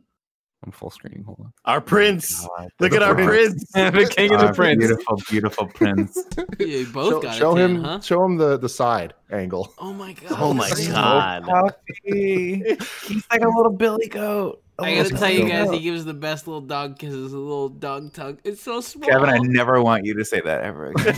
I'm full screening. Hold on. Our prince. God. Look The at our prince. prince. The king and the Our prince. Beautiful, beautiful prince. yeah, you both got show a tan, him. huh? Show him the side angle. Oh my god. Oh my Damn. god. Puffy. He's like a little billy goat. I gotta tell you guys, he gives the best little dog kisses. A little dog tug. It's so small. Kevin, I never want you to say that ever again.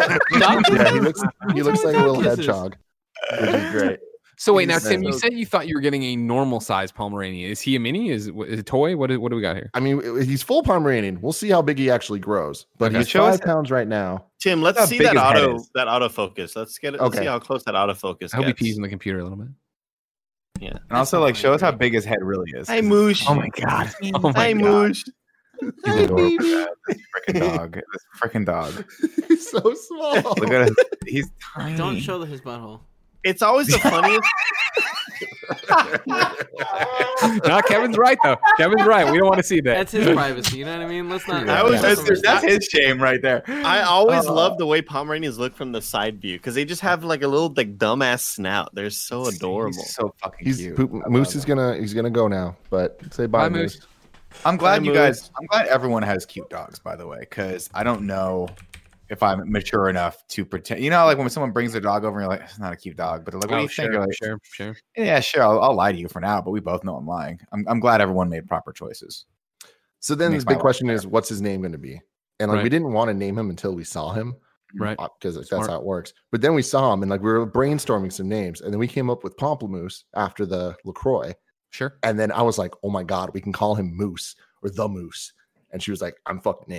Dog Yeah, he kisses? looks wrong like a with little dog kisses? hedgehog, which is great. So wait, now He's Tim, you so- said you thought you were getting a normal size Pomeranian. Is he a mini? Is it a toy? What do we got here? I mean, he's full Pomeranian. We'll see how big he actually grows, but Okay. he's Show us 5 pounds right now. Tim, let's How see big that his head autofocus. Let's get it. Let's Okay. see how close that autofocus I hope he gets. pees in the computer a little bit. Yeah. And also, like, show us how big his head really is. Hey, Moosh. Oh my god. Oh my Hey, God. Moosh. He's adorable. This freaking dog. This freaking dog. He's so small. Look at him. He's tiny. Don't show his butthole. It's always the funniest. No, Kevin's right though. Kevin's right. We don't want to see that. That's his privacy. You know what I mean? Let's not. I always- That's his shame right there. I always love the way Pomeranians look from the side view because they just have like a little like dumbass snout. They're so adorable. He's so fucking He's cute. Moose is gonna go now, but say bye, Bye, Moose. Moose. I'm glad Hi, you Moose. guys. I'm glad everyone has cute dogs, by the way, because I don't know if I'm mature enough to pretend. You know, like when someone brings their dog over, and you're like, "It's not a cute dog," but they're like, "What do you think?" You're like, sure. "Yeah, sure. I'll lie to you for now," but we both know I'm lying. I'm glad everyone made proper choices. So then Makes the my big life question better. is, what's his name going to be? And like Right. we didn't want to name him until we saw him, Right. Because that's Smart. how it works. But then we saw him, and like we were brainstorming some names, and then we came up with Pomplamoose after the Lacroix. Sure. And then I was like, oh my God, we can call him Moose or the Moose. And she was like, I'm fucking in.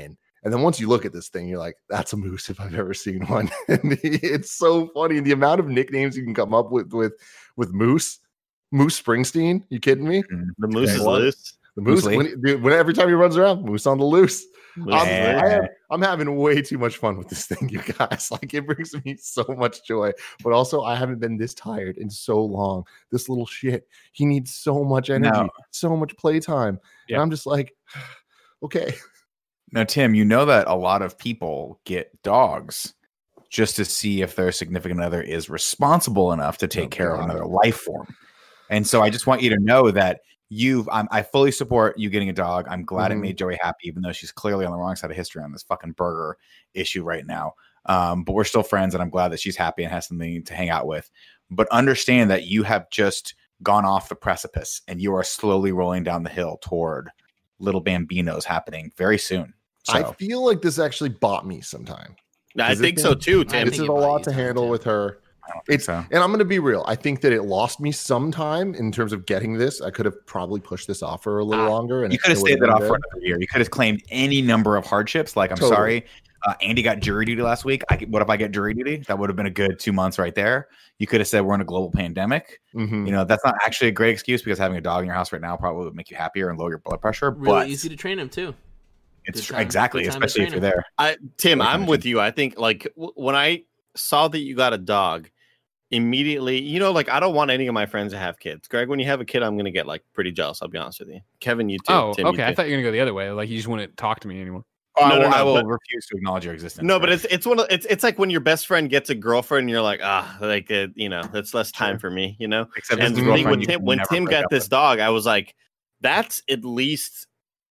And then once you look at this thing, you're like, that's a moose if I've ever seen one. And it's so funny. The amount of nicknames you can come up with Moose. Moose Springsteen. You kidding me? The moose is What? loose. The moose, Moose when every time he runs around, moose on the loose. Moose I'm, is Yeah. loose. I'm having way too much fun with this thing, you guys. Like, it brings me so much joy. But also, I haven't been this tired in so long. This little shit, he needs so much energy, No. so much playtime. Yeah. And I'm just like, okay. Now, Tim, you know that a lot of people get dogs just to see if their significant other is responsible enough to take Oh, care of God. another life form. And so I just want you to know that I fully support you getting a dog. I'm glad it Mhm. made Joey happy, even though she's clearly on the wrong side of history on this fucking burger issue right now. But we're still friends, and I'm glad that she's happy and has something to hang out with. But understand that you have just gone off the precipice, and you are slowly rolling down the hill toward little Bambinos happening very soon. So, I feel like this actually bought me some time. I Is it think so Tim? too, I Tim. This think is it a bought lot you to time, handle too. with her. I don't think so. And I'm going to be real. I think that it lost me some time in terms of getting this. I could have probably pushed this off for a little longer. And You could have it stayed would've that off been for good. another year. You could have claimed any number of hardships. Like, I'm Totally. sorry, Andy got jury duty last week. What if I get jury duty? That would have been a good 2 months right there. You could have said we're in a global pandemic. Mhm. You know, that's not actually a great excuse because having a dog in your house right now probably would make you happier and lower your blood pressure. Really but easy to train him too. it's Good time- exactly, good time to especially if train you're there. Tim, Like I'm mentioned. with you. I think like when I saw that you got a dog, immediately, like I don't want any of my friends to have kids. Greg, when you have a kid, I'm gonna get like pretty jealous. I'll be honest with you. Kevin, you too. Oh, Tim, you okay. I too. thought you were gonna go the other way. Like you just wouldn't talk to me anymore. Oh, No, no, I no, will but- refuse to acknowledge your existence. No, but Greg. it's one of it's like when your best friend gets a girlfriend, and you're like, that's less time for me, Except And this the is thing girlfriend when you Tim, can when never Tim break got up this with. dog, I was like, that's at least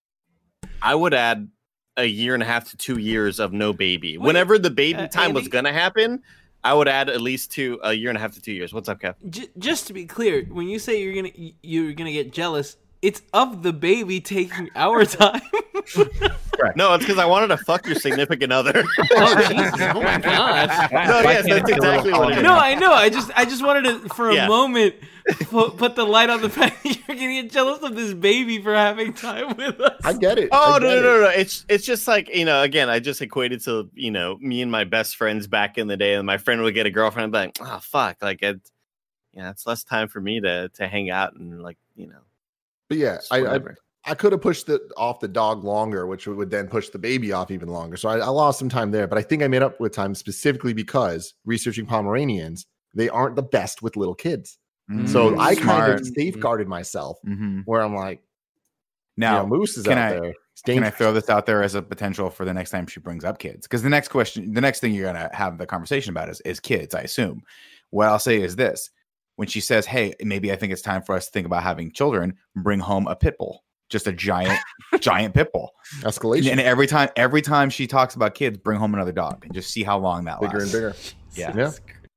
I would add a year and a half to 2 years of no baby. Wait, Whenever the baby time was Andy? gonna happen, I would add at least a year and a half to 2 years. What's up, Kev? Just to be clear, when you say you're gonna get jealous, it's of the baby taking our time. No, it's because I wanted to fuck your significant other. Oh Jesus! Oh my gosh! No, yes, that's exactly what it is. No, I know. I just wanted to, for a Yeah. moment, put the light on the fact that you're gonna get jealous of this baby for having time with us. I get it. Oh I no, get it. no. It's just like, again, I just equated to me and my best friends back in the day, and my friend would get a girlfriend, and be like, oh fuck, like it's less time for me to hang out and like But yeah, I whatever. could have pushed it off the dog longer, which would then push the baby off even longer. So I lost some time there, but I think I made up with time specifically because researching Pomeranians, they aren't the best with little kids. So I kind of safeguarded myself Mhm. where I'm like, Now, Moose is can out I- there. It's Can I dangerous. throw this out there as a potential for the next time she brings up kids? Because the next thing you're going to have the conversation about is kids, I assume. What I'll say is this. When she says, hey, maybe I think it's time for us to think about having children, bring home a pit bull, just a giant pit bull. Escalation. And every time she talks about kids, bring home another dog and just see how long that Bigger and lasts. bigger. Yeah. Yeah.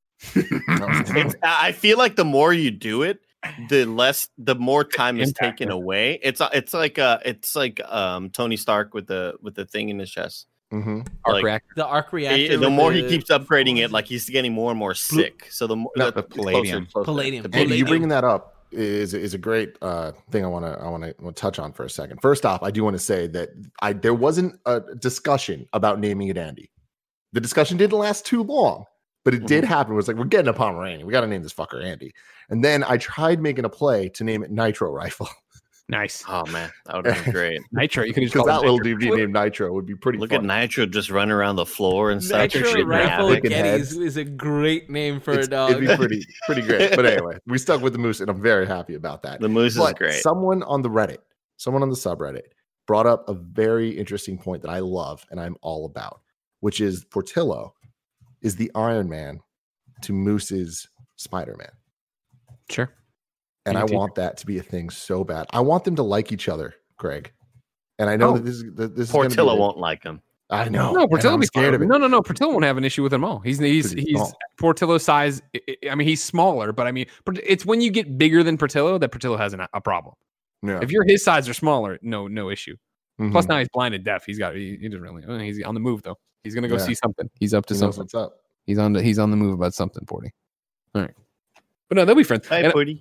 I feel like the more you do it, the more time is Impact, taken yeah. away. It's like Tony Stark with the thing in his chest. hmm Arc Like, reactor. The arc reactor. The with more he keeps upgrading it, like he's getting more and more sick. So the more No, the closer- palladium. closer Palladium. to Andy, being- you bringing that up is a great thing I want to touch on for a second. First off, I do want to say that there wasn't a discussion about naming it Andy. The discussion didn't last too long, but it did happen. It was like, we're getting a Pomeranian. We got to name this fucker Andy. And then I tried making a play to name it Nitro Rifle Nice. Oh man, that would have been great. Nitro. You can just because call that it little Nitro. dude being named Nitro would be pretty Look funny. at Nitro just running around the floor and stuff. Nitro Shooting Rifle havoc. Getting Getty heads. is a great name for a dog. It'd be pretty great. But anyway, we stuck with the Moose, and I'm very happy about that. The moose is But great. someone on the subreddit, brought up a very interesting point that I love and I'm all about, which is Portillo is the Iron Man to Moose's Spider-Man. Sure. And Me I too. want that to be a thing so bad. I want them to like each other, Greg. And I know Oh. that this is gonna be Portillo big. won't like him. I know. No, and Portillo I'm be scared of it. No. Portillo won't have an issue with them all. He's he's Portillo size. I mean, he's smaller, but I mean, it's when you get bigger than Portillo that Portillo has a problem. Yeah. If you're his size or smaller, no issue. Mhm. Plus, now he's blind and deaf. He doesn't really. He's on the move though. He's gonna go Yeah. see something. He's up to He knows something. what's up. He's on the move about something. 40. All right, but no, they'll be friends. Hi, And- Pooty.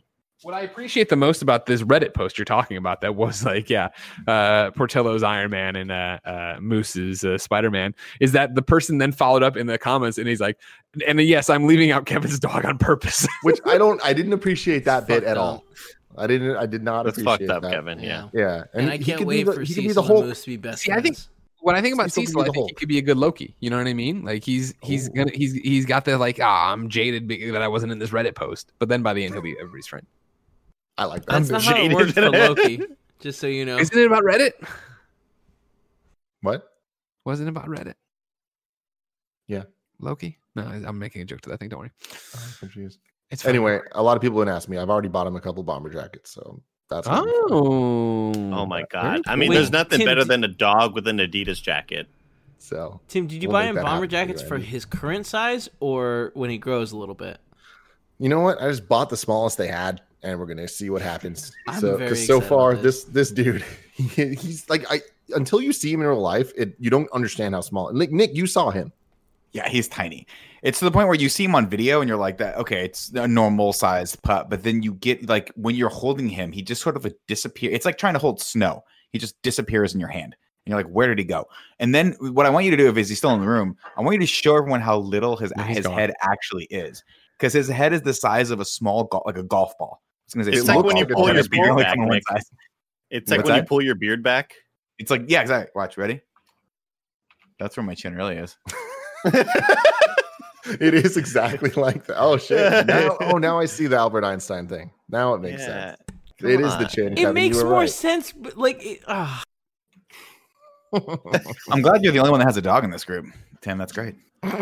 What I appreciate the most about this Reddit post you're talking about that was like, Portillo's Iron Man and Moose's Spider-Man is that the person then followed up in the comments and he's like, and yes, I'm leaving out Kevin's dog on purpose. Which I didn't appreciate that bit at Fucked all. I did not That's appreciate fucked up, that. Kevin. Yeah. Yeah, And I he can't could wait be for he could Cecil be the and whole. Moose to be best See, I think friends. when I think about Cecil Cecil, could be I the think whole- he could be a good Loki. You know what I mean? Like he's got the like, I'm jaded that I wasn't in this Reddit post, but then by the end he'll be everybody's friend. I like that. That's not how it jaded. works for Loki. Just so you know. Isn't it about Reddit? What? Wasn't it about Reddit? Yeah. Loki? No, I'm making a joke to that thing. Don't worry. I'm confused. It's fine. Anyway, a lot of people didn't ask me. I've already bought him a couple bomber jackets, so that's gonna be fun. Oh my god. I mean, Wait, there's nothing Tim, better did- than a dog with an Adidas jacket. So Tim, did you We'll buy make him that bomber happen for you, jackets for Randy. his current size or when he grows a little bit? you know what? I just bought the smallest they had, and we're gonna see what happens. I'm So very because so excited far, about this dude, he's like until you see him in real life, you don't understand how small. Nick, you saw him. Yeah, he's tiny. It's to the point where you see him on video and you're like, that okay, it's a normal sized pup. But then you get like when you're holding him, he just sort of disappears. It's like trying to hold snow. He just disappears in your hand. And you're like, where did he go? And then what I want you to do, if he's still in the room, I want you to show everyone how little his he's gone. head actually is. Because his head is the size of a small like a golf ball. I was gonna say It's small like when you golf pull ball, your but you're beard only back, one Nick. size. It's like What's when you that? pull your beard back. It's like, yeah, exactly. Watch, ready? That's where my chin really is. It is exactly like that. Oh shit! Now I see the Albert Einstein thing. Now it makes sense. Come It is the on. chin. It Kevin, makes you were more right. sense, but like, I'm glad you're the only one that has a dog in this group. Tim, that's great.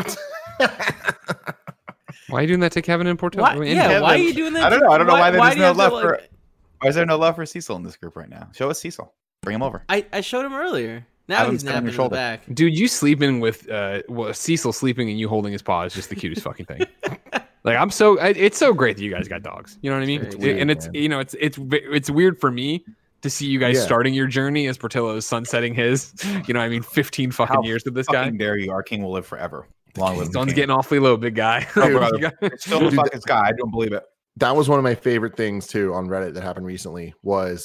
Why are you doing that to Kevin and Portillo? why, yeah, why are you doing that? I don't know. I don't know why there's do you no have to, love like- for. Why is there no love for Cecil in this group right now? Show us Cecil. Bring him over. I showed him earlier. Now Have him he's sit on napping your in the shoulder. back. Dude, you sleeping with Cecil sleeping and you holding his paw is just the cutest fucking thing. Like it's so great that you guys got dogs. You know what I mean? It's very And weird, it's man. you know it's weird for me to see you guys Yeah. starting your journey as Portillo's sunsetting his. You know, I mean, 15 fucking How years with this guy. Fucking dare you? Our king will live forever. Long live the Sun's king. getting awfully low, big guy. Oh, brother. You got- It's still the fucking sky. I don't believe it. That was one of my favorite things too on Reddit that happened recently. Was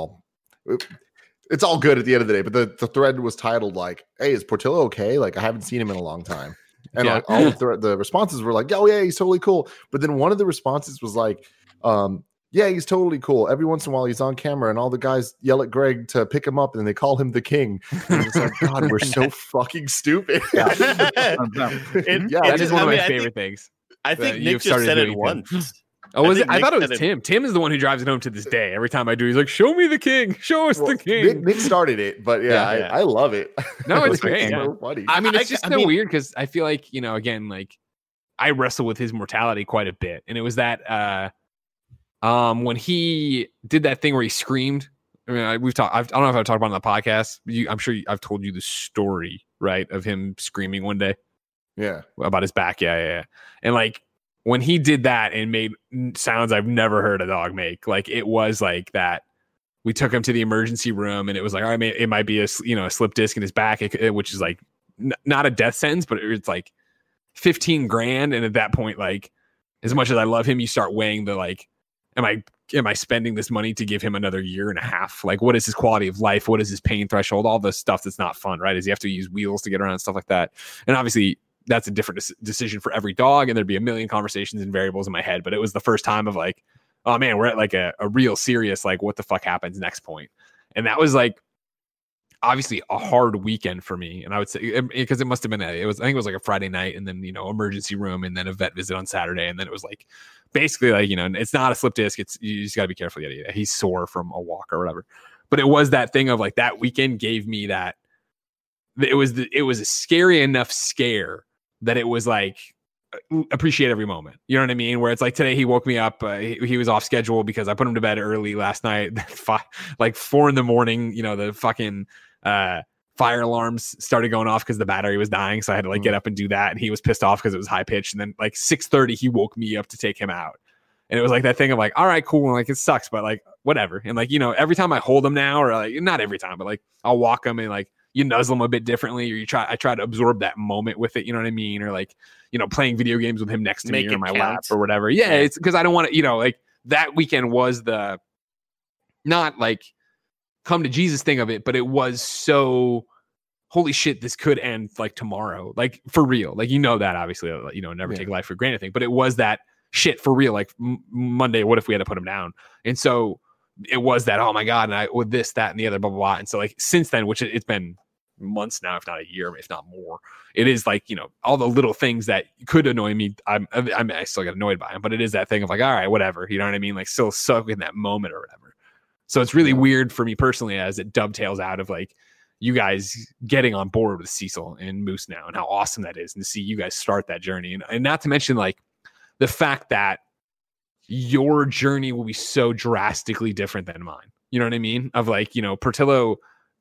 it's all good at the end of the day, but the thread was titled like, "Hey, is Portillo okay? Like, I haven't seen him in a long time." And Yeah. like all the responses were like, "Oh yeah, he's totally cool." But then one of the responses was like, "Yeah, he's totally cool. Every once in a while, he's on camera, and all the guys yell at Greg to pick him up, and they call him the king." And it's like, God, we're so fucking stupid. It- Yeah, that it- is one I of my mean, favorite things. I think you've Nick just started said it doing, Tim. once. Oh, was it? think I Nick thought it said was it- Tim. Tim is the one who drives it home to this day. Every time I do, he's like, "Show me the king. Show us Well, the king." Nick started it, but yeah, Yeah. I love it. No, it's Like, great, so funny. I mean, I- it's just I so mean- weird because I feel like, you know, again, like I wrestle with his mortality quite a bit, and it was that when he did that thing where he screamed. I mean, we've talked. I don't know if I've talked about it on the podcast. I'm sure I've told you the story, right, of him screaming one day Yeah. about his back. Yeah. And like when he did that and made sounds I've never heard a dog make, like it was like that. We took him to the emergency room, and it was like, all right, it might be a slip disc in his back, which is like not a death sentence, but it's like $15,000. And at that point, like as much as I love him, you start weighing the like, am I spending this money to give him another year and a half? Like, what is his quality of life? What is his pain threshold? All the stuff that's not fun, right? Is he have to use wheels to get around and stuff like that? And obviously, that's a different decision for every dog, and there'd be a million conversations and variables in my head. But it was the first time of like, oh man, we're at like a real serious like, what the fuck happens next point? And that was like obviously a hard weekend for me. And I would say because it must have been I think it was like a Friday night, and then emergency room, and then a vet visit on Saturday, and then it was like basically like it's not a slip disc. It's you just got to be careful. Yeah, he's sore from a walk or whatever. But it was that thing of like that weekend gave me that. It was a scary enough scare that it was like appreciate every moment. You know what I mean? Where it's like today he woke me up. He was off schedule because I put him to bed early last night, like 4 a.m. The fucking fire alarms started going off because the battery was dying. So I had to like get up and do that. And he was pissed off because it was high pitched. And then like 6:30, he woke me up to take him out. And it was like that thing of like, all right, cool. And like, it sucks, but like, whatever. And like, every time I hold him now, or like, not every time, but like I'll walk him and like, you nuzzle him a bit differently, or I try to absorb that moment with it. You know what I mean? Or like, playing video games with him next to Make me or it my count. lap or whatever. Yeah. It's because I don't want to, like that weekend was the not like come to Jesus thing of it, but it was so holy shit, this could end like tomorrow, like for real. Like, that obviously, never take life for granted thing, but it was that shit for real. Like Monday, what if we had to put him down? And so it was that, oh my God, and I with this, that, and the other, blah, blah, blah. And so like since then, which it's been months now, if not a year, if not more, it is like, all the little things that could annoy me. I still get annoyed by them, but it is that thing of like, all right, whatever, you know what I mean? Like still suck in that moment or whatever. So it's really weird for me personally as it dovetails out of like you guys getting on board with Cecil and Moose now and how awesome that is. And to see you guys start that journey. And not to mention like the fact that your journey will be so drastically different than mine. You know what I mean? Of like, Portillo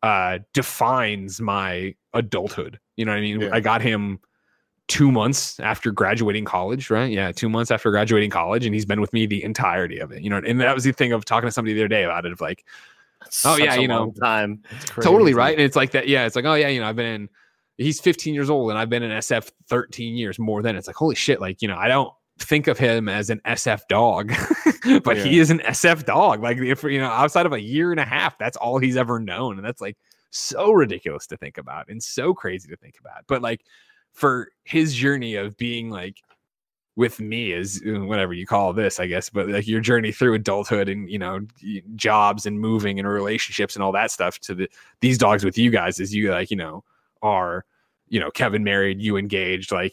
defines my adulthood. You know what I mean? Yeah. I got him 2 months after graduating college, right? Yeah, 2 months after graduating college, and he's been with me the entirety of it. And that was the thing of talking to somebody the other day about it, of like, that's long time. Totally right. And it's like that. Yeah, it's like, oh yeah, I've been in. He's 15 years old, and I've been in SF 13 years more than. It's like, holy shit, like I don't think of him as an SF dog, but he is an SF dog. Like if outside of a year and a half, that's all he's ever known, and that's like so ridiculous to think about and so crazy to think about. But like for his journey of being like with me is whatever you call this, I guess, but like your journey through adulthood and jobs and moving and relationships and all that stuff to these dogs with you guys is you like are Kevin married, you engaged, like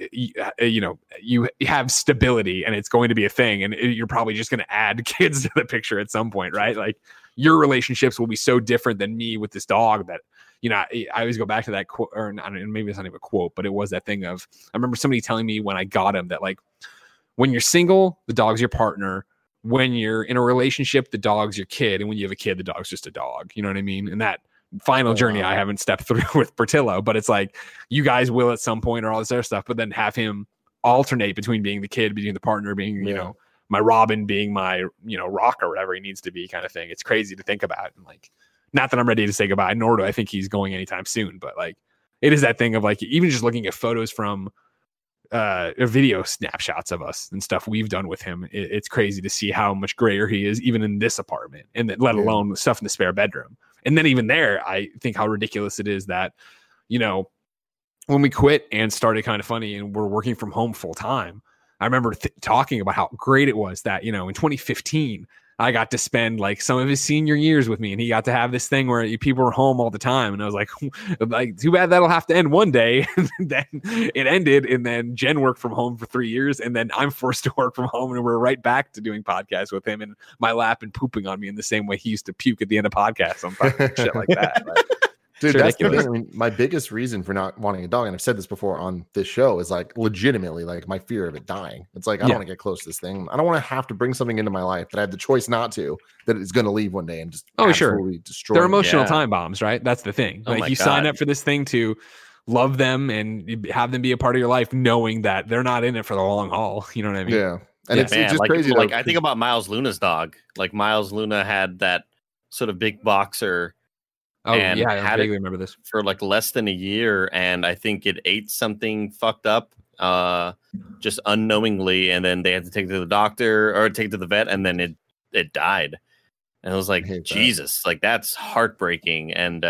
you have stability and it's going to be a thing, and you're probably just going to add kids to the picture at some point, right? Like your relationships will be so different than me with this dog that I always go back to that quote, or maybe it's not even a quote, but it was that thing of, I remember somebody telling me when I got him that like, when you're single, the dog's your partner. When you're in a relationship, the dog's your kid. And when you have a kid, the dog's just a dog. You know what I mean? And that final journey I haven't stepped through with Portillo, but it's like, you guys will at some point or all this other stuff, but then have him alternate between being the kid, being the partner, being, my Robin, being my, rock or whatever he needs to be kind of thing. It's crazy to think about. And like, not that I'm ready to say goodbye, nor do I think he's going anytime soon, but like, it is that thing of like, even just looking at photos from video snapshots of us and stuff we've done with him, it's crazy to see how much grayer he is, even in this apartment, and then let alone the stuff in the spare bedroom. And then even there, I think how ridiculous it is that, when we quit and started Kind of Funny and we're working from home full time, I remember talking about how great it was that, in 2015, I got to spend like some of his senior years with me, and he got to have this thing where people were home all the time. And I was like, too bad that'll have to end one day. And then it ended. And then Jen worked from home for 3 years. And then I'm forced to work from home, and we're right back to doing podcasts with him in my lap and pooping on me in the same way he used to puke at the end of podcasts on shit like that. Like, dude, that's the thing. I mean, my biggest reason for not wanting a dog, and I've said this before on this show, is like legitimately like my fear of it dying. It's like, I don't want to get close to this thing. I don't want to have to bring something into my life that I have the choice not to, that it's going to leave one day and just destroy. They're emotional time bombs, right? That's the thing. Like you sign up for this thing to love them and have them be a part of your life, knowing that they're not in it for the long haul. You know what I mean? Yeah. And it's just crazy. Like I think about Miles Luna's dog. Like Miles Luna had that sort of big boxer. Oh yeah, I vaguely remember this for like less than a year, and I think it ate something fucked up, just unknowingly, and then they had to take it to the doctor or take it to the vet, and then it died. And I was like, Jesus, like that's heartbreaking. And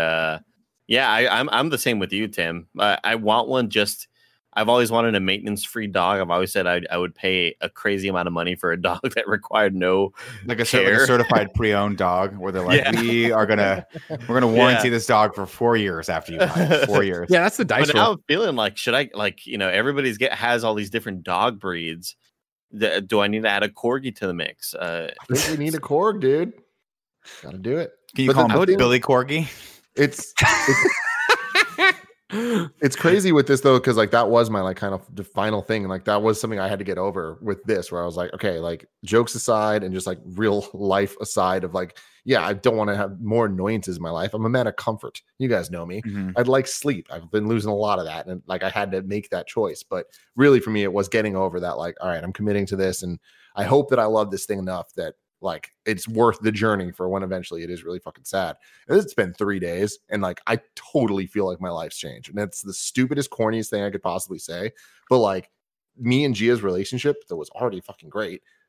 I'm the same with you, Tim. I want one. I've always wanted a maintenance-free dog. I've always said I would pay a crazy amount of money for a dog that required no like a certified pre-owned dog, where they're like, we're gonna warranty this dog for 4 years after you buy it. 4 years. Yeah, that's the dice. But now I'm feeling like, should I everybody's has all these different dog breeds. Do I need to add a corgi to the mix? I think we need a corg, dude. Gotta do it. Can you call him Billy Corgi? It's it's crazy with this though, because like that was my like kind of the final thing, and like that was something I had to get over with this, where I was like, okay, like jokes aside and just like real life aside of like, yeah, I don't want to have more annoyances in my life. I'm a man of comfort. You guys know me. Mm-hmm. I'd like sleep. I've been losing a lot of that, and like I had to make that choice. But really for me, it was getting over that, like, all right, I'm committing to this, and I hope that I love this thing enough that like it's worth the journey for when eventually it is really fucking sad. And it's been 3 days, and like I totally feel like my life's changed. And that's the stupidest, corniest thing I could possibly say. But like me and Gia's relationship that was already fucking great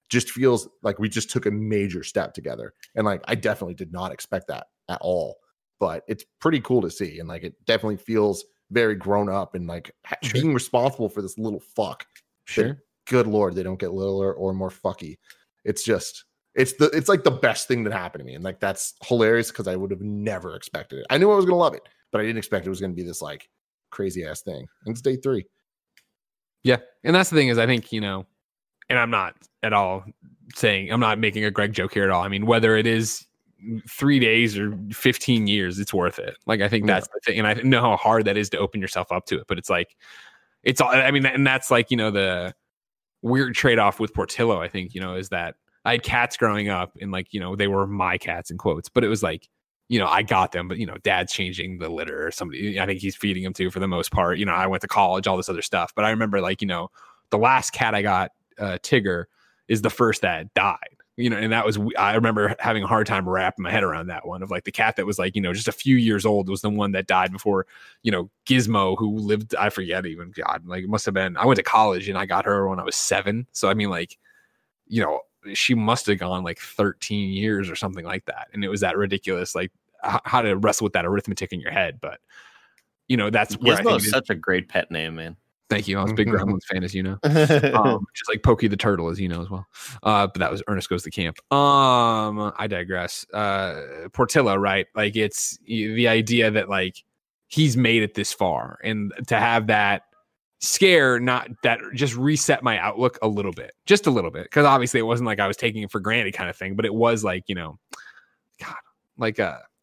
just feels like we just took a major step together. And like, I definitely did not expect that at all, but it's pretty cool to see. And like, it definitely feels very grown up and like being responsible for this little fuck. Sure. Good Lord, they don't get littler or more fucky. It's just, it's like the best thing that happened to me. And like, that's hilarious because I would have never expected it. I knew I was going to love it, but I didn't expect it was going to be this like crazy ass thing. And it's day 3. Yeah. And that's the thing is, I think, and I'm not at all saying, I'm not making a Greg joke here at all. I mean, whether it is 3 days or 15 years, it's worth it. Like, I think that's the thing. And I know how hard that is to open yourself up to it, but it's like, it's all, I mean, and that's like, the weird trade-off with Portillo, I think, is that I had cats growing up and like, they were my cats in quotes, but it was like, I got them, but dad's changing the litter or somebody, I think he's feeding them too for the most part. I went to college, all this other stuff. But I remember like, the last cat I got, Tigger, is the first that died. And that was, I remember having a hard time wrapping my head around that one of like the cat that was like, just a few years old was the one that died before, Gizmo, who lived, I forget even, God, like it must have been, I went to college and I got her when I was 7. So, I mean, like, she must have gone like 13 years or something like that. And it was that ridiculous, like how to wrestle with that arithmetic in your head. But, that's where Gizmo is such a great pet name, man. Thank you. I was a big Gremlins fan, as just like Pokey the Turtle, as as well. But that was Ernest Goes to Camp. I digress. Portillo, right? Like it's the idea that like he's made it this far, and to have that scare, not that just reset my outlook a little bit, just a little bit, because obviously it wasn't like I was taking it for granted kind of thing, but it was like God, like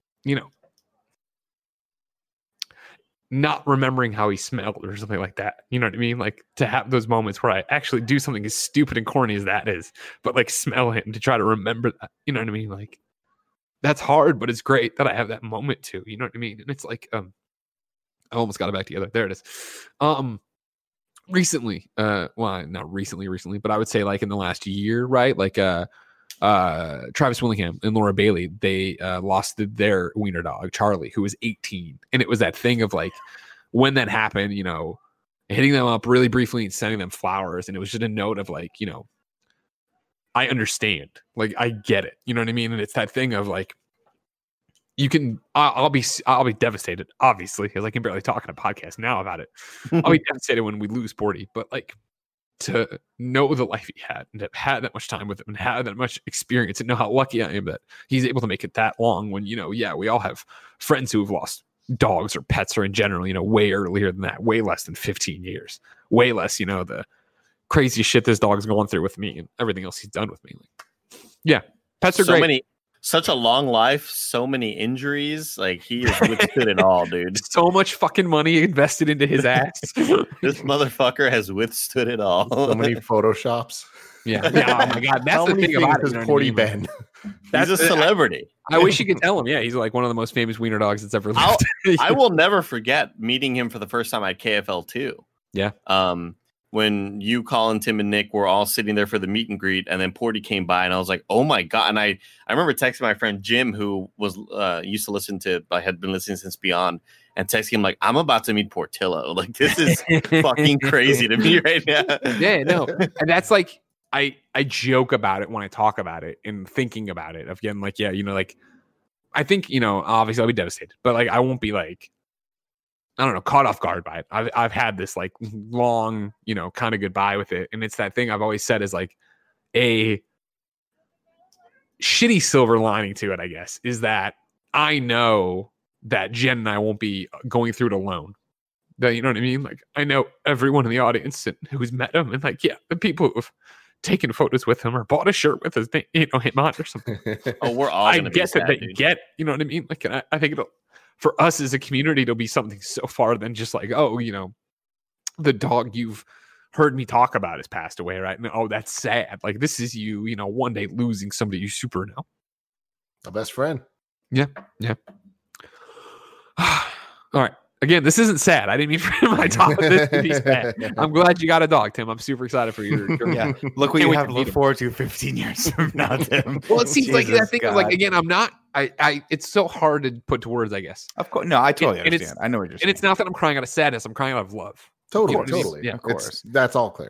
not remembering how he smelled or something like that. You know what I mean? Like to have those moments where I actually do something as stupid and corny as that is, but like smell him to try to remember that. You know what I mean? Like that's hard, but it's great that I have that moment too. You know what I mean? And it's like, I almost got it back together. There it is. Recently, well, not recently, but I would say like in the last year, right? Like, Travis Willingham and Laura Bailey, they lost their wiener dog Charlie, who was 18, and it was that thing of like when that happened, hitting them up really briefly and sending them flowers, and it was just a note of like, I understand, like I get it, you know what I mean? And it's that thing of like, I'll be devastated, obviously, because I can barely talk on a podcast now about it. I'll be devastated when we lose Porty, but like, to know the life he had and have had that much time with him and had that much experience and know how lucky I am that he's able to make it that long when, we all have friends who have lost dogs or pets or in general, way earlier than that, way less than 15 years, way less, the crazy shit this dog's going through with me and everything else he's done with me. Like, yeah, pets are great. Such a long life, so many injuries. Like he has withstood it all, dude. So much fucking money invested into his ass. This motherfucker has withstood it all. So many photoshops. Yeah. Oh my God. That's the thing about it. Porty Ben. He's a celebrity. I wish you could tell him. Yeah, he's like one of the most famous wiener dogs that's ever lived. I will never forget meeting him for the first time at KFL 2. Yeah. When you, Colin, Tim, and Nick were all sitting there for the meet and greet, and then Porty came by, and I was like, "Oh my God!" And I remember texting my friend Jim, who was used to listen to, I had been listening since Beyond, and texting him like, "I'm about to meet Portillo. Like this is fucking crazy to me right now." Yeah, no, and that's like I joke about it when I talk about it and thinking about it again. Like, yeah, like I think obviously I'll be devastated, but like I won't be like, I don't know, caught off guard by it. I've had this like long, kind of goodbye with it. And it's that thing I've always said is like a shitty silver lining to it, I guess, is that I know that Jen and I won't be going through it alone. You know what I mean? Like I know everyone in the audience who's met him and like, yeah, the people who've taken photos with him or bought a shirt with his name, him on or something. Oh, we're all I get that they get, you know what I mean? Like, and I think for us as a community, it'll be something so far than just like, oh, the dog you've heard me talk about has passed away, right? And oh, that's sad. Like this is you, one day losing somebody you super know. A best friend. Yeah. All right. Again, this isn't sad. I didn't mean for my talk of this to be sad. I'm glad you got a dog, Tim. I'm super excited for your yeah. Look what you have to look forward to 15 years from now, Tim. Well, it seems like that thing is like, again, I'm not, it's so hard to put to words, I guess. Of course. No, I totally understand. I know what you're saying. And it's not that I'm crying out of sadness. I'm crying out of love. Totally. Yeah, of course. That's all clear.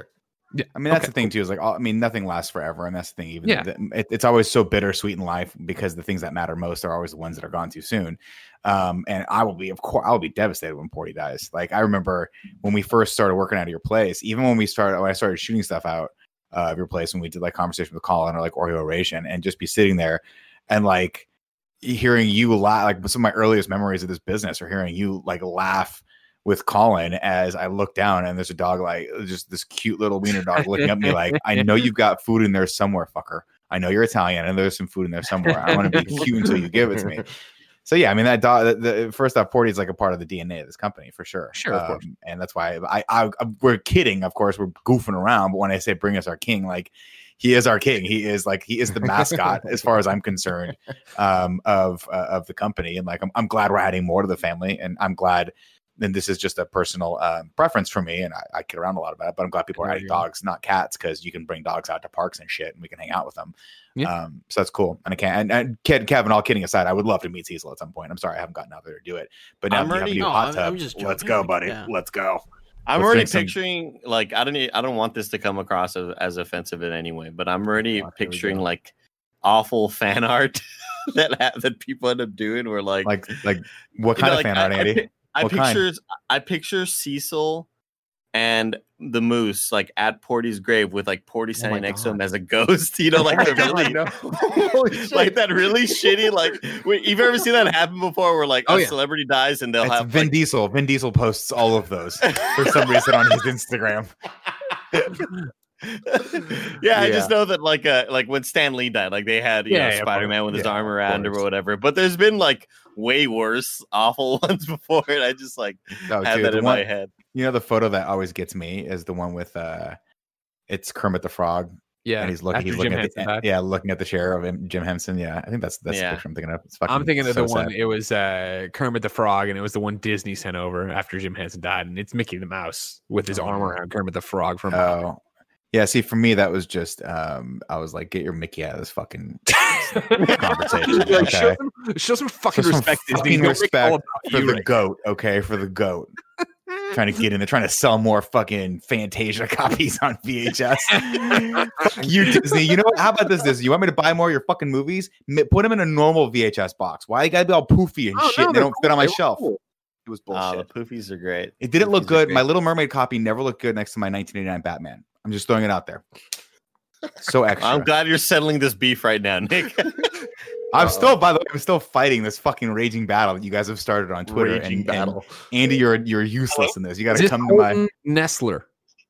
Yeah. I mean, that's Okay, the thing cool. too. Is like, I mean, nothing lasts forever, and that's the thing. Even Yeah. it's always so bittersweet in life because the things that matter most are always the ones that are gone too soon. And I will be, of course, I will be devastated when Porty dies. Like, I remember when we first started working out of your place, even when I started shooting stuff out of your place, when we did like conversation with Colin or like Oreo Oration, and just be sitting there and like hearing you laugh. Like, some of my earliest memories of this business are hearing you like laugh with Colin as I look down and there's a dog, like just this cute little wiener dog looking at me like, I know you've got food in there somewhere, fucker. I know you're Italian and there's some food in there somewhere. I want to be cute until you give it to me. So yeah, I mean, that dog, first off, Porty is like a part of the DNA of this company for sure. Sure, of course. And that's why we're kidding, of course, we're goofing around. But when I say bring us our king, like, he is our king. He is the mascot as far as I'm concerned, of the company. And like, I'm glad we're adding more to the family, and I'm glad. And this is just a personal preference for me, and I kid around a lot about it, but I'm glad people are adding dogs, not cats, because you can bring dogs out to parks and shit, and we can hang out with them. Yeah. So that's cool. And I can't. And Kevin, all kidding aside, I would love to meet Cecil at some point. I'm sorry I haven't gotten out there to do it, but now I'm you have a already- new No, hot tub. I'm just Let's joking. go, buddy. Yeah. Let's go. I'm Let's already drink some- picturing like I don't want this to come across as offensive in any way, but I'm already Here we picturing go. like awful fan art that people end up doing. Where like What you kind know, of fan art, Andy? I What kind? picture Cecil and the moose like at Porty's grave with like Porty standing next to him God. as a ghost. You know, like the really like that really shitty. Like, wait, you've ever seen that happen before? Where like Oh, a yeah. celebrity dies and they'll It's have Vin like, Diesel. Vin Diesel posts all of those for some reason on his Instagram. yeah, I just know that like when Stan Lee died, like they had Yeah, of Spider-Man with his Yeah, arm of around or course. whatever. But there's been like way worse, awful ones before, and I just like Oh, had dude, that the in one, my head. you know, the photo that always gets me is the one with it's Kermit the Frog, Yeah. and he's looking after Jim at Henson died. looking at the chair of Jim Henson. Yeah, I think that's the Yeah. picture I'm thinking of. It's fucking I'm thinking of so the one. sad. It was Kermit the Frog, and it was the one Disney sent over after Jim Henson died, and it's Mickey the Mouse with his arm around Kermit the Frog from. Oh, yeah. See, for me, that was just I was like, get your Mickey out of this fucking conversation. Like, Okay, show some fucking Show some respect. Disney. fucking Don't make it all respect about for you the right goat. Okay, for the goat. Trying to get in there, trying to sell more fucking Fantasia copies on VHS. Fuck you, Disney. You know what? How about this, Disney? You want me to buy more of your fucking movies? Put them in a normal VHS box. Why you gotta be all poofy and Oh, shit? no, they they're don't fit on my They were shelf. cool. It was The bullshit. poofies are great. It didn't look Poofies are good. great. My Little Mermaid copy never looked good next to my 1989 Batman. I'm just throwing it out there. So extra. I'm glad you're settling this beef right now, Nick. I'm still, by the way, I'm still fighting this fucking raging battle that you guys have started on Twitter. Raging battle. And Andy, you're useless in this. You got Is to this come to my. Colton Nestler?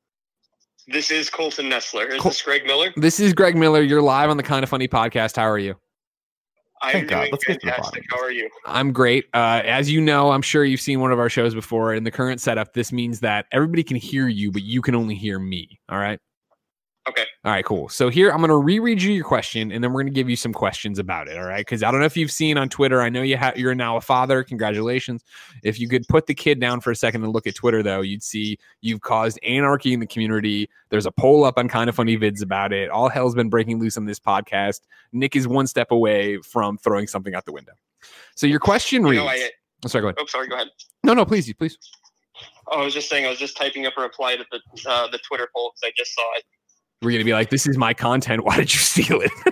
This is Colton Nestler. Is Col- this Greg Miller? This is Greg Miller. You're live on the Kind of Funny podcast. How are you? I'm Thank God. doing Let's get to the fantastic. bottom. How are you? I'm great. As you know, I'm sure you've seen one of our shows before. In the current setup, this means that everybody can hear you, but you can only hear me. All right. Okay. All right, cool. So here, I'm going to reread you your question, and then we're going to give you some questions about it. All right. Because I don't know if you've seen on Twitter. I know you're now a father. Congratulations. If you could put the kid down for a second and look at Twitter, though, you'd see you've caused anarchy in the community. There's a poll up on Kind of Funny Vids about it. All hell's been breaking loose on this podcast. Nick is one step away from throwing something out the window. So your question You reads. know, Oh, sorry, go ahead. oh, sorry. Go ahead. No, please. Oh, I was just saying. I was just typing up a reply to the Twitter poll because I just saw it. We're going to be like, this is my content. Why did you steal it?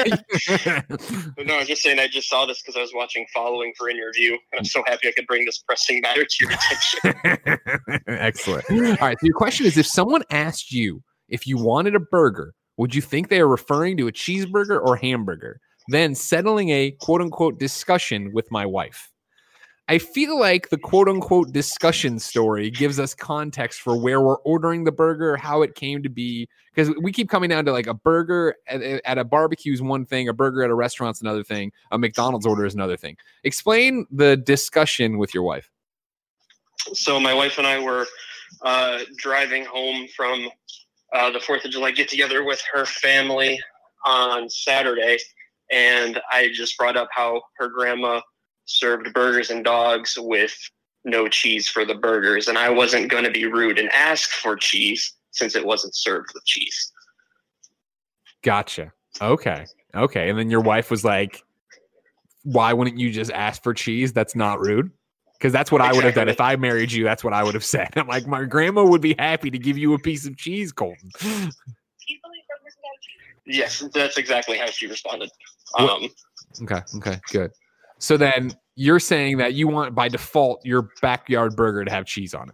No, I was just saying. I just saw this because I was watching Following for interview, and I'm so happy I could bring this pressing matter to your attention. Excellent. All right. So your question is, if someone asked you if you wanted a burger, would you think they are referring to a cheeseburger or hamburger? Then settling a quote unquote discussion with my wife. I feel like the quote unquote discussion story gives us context for where we're ordering the burger, how it came to be. Because we keep coming down to like a burger at a barbecue is one thing, a burger at a restaurant's another thing, a McDonald's order is another thing. Explain the discussion with your wife. So my wife and I were driving home from the 4th of July get together with her family on Saturday, and I just brought up how her grandma served burgers and dogs with no cheese for the burgers, and I wasn't going to be rude and ask for cheese since it wasn't served with cheese. Gotcha. Okay. And then your wife was like, why wouldn't you just ask for cheese? That's not rude. Because that's what I would have done Exactly. if I married you. That's what I would have said. I'm like, my grandma would be happy to give you a piece of cheese, Colton. Yes, that's exactly how she responded. Okay, good. So then you're saying that you want by default your backyard burger to have cheese on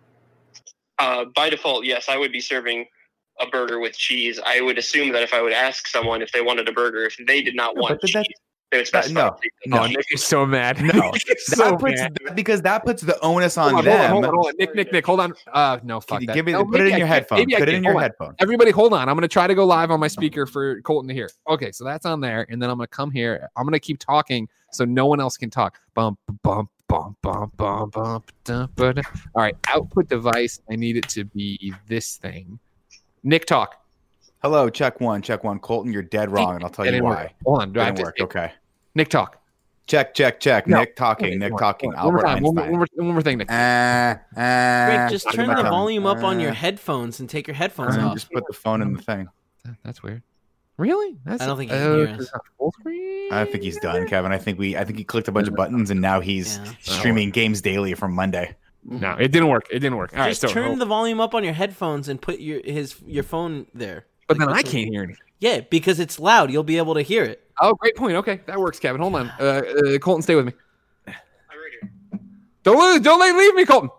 it. By default, yes, I would be serving a burger with cheese. I would assume that if I would ask someone if they wanted a burger, if they did not want but cheese, they would specify. no. Oh, Nick is so mad. No, He's so mad. because that puts the onus on Hold them. on. Nick, hold on. No, fuck Can you that. give me, No, put it maybe in I your can. headphone. Maybe I Put it can. in your Hold on. headphone. Everybody, hold on. I'm going to try to go live on my speaker for Colton to hear. Okay, so that's on there, and then I'm going to come here. I'm going to keep talking so no one else can talk. Bump, bump, bump, bump, bump, bump. All right, output device. I need it to be this thing. Nick, talk. Hello, check one. Colton, you're dead wrong, and I'll tell That you didn't why. work. Hold on. Do I have Didn't to- work. Okay. Nick, talk. Check. No. Nick talking. One more Albert time. One Einstein. more thing, Nick. Greg, just Look at turn my the tongue. volume up on your headphones and take your headphones off. Just put the phone in the thing. That's weird. Really? That's, I don't think he can hear us. it's not full screen? I think he's done, Kevin. I think he clicked a bunch of buttons, and now he's Yeah. streaming games daily from Monday. No, it didn't work. All right, Just so turn the volume up on your headphones and put your phone there. but then Like, I put can't some- hear anything. Yeah, because it's loud. You'll be able to hear it. Oh, great point. Okay, that works, Kevin. Hold on. Colton, stay with me. I'm right here. Don't leave me, Colton.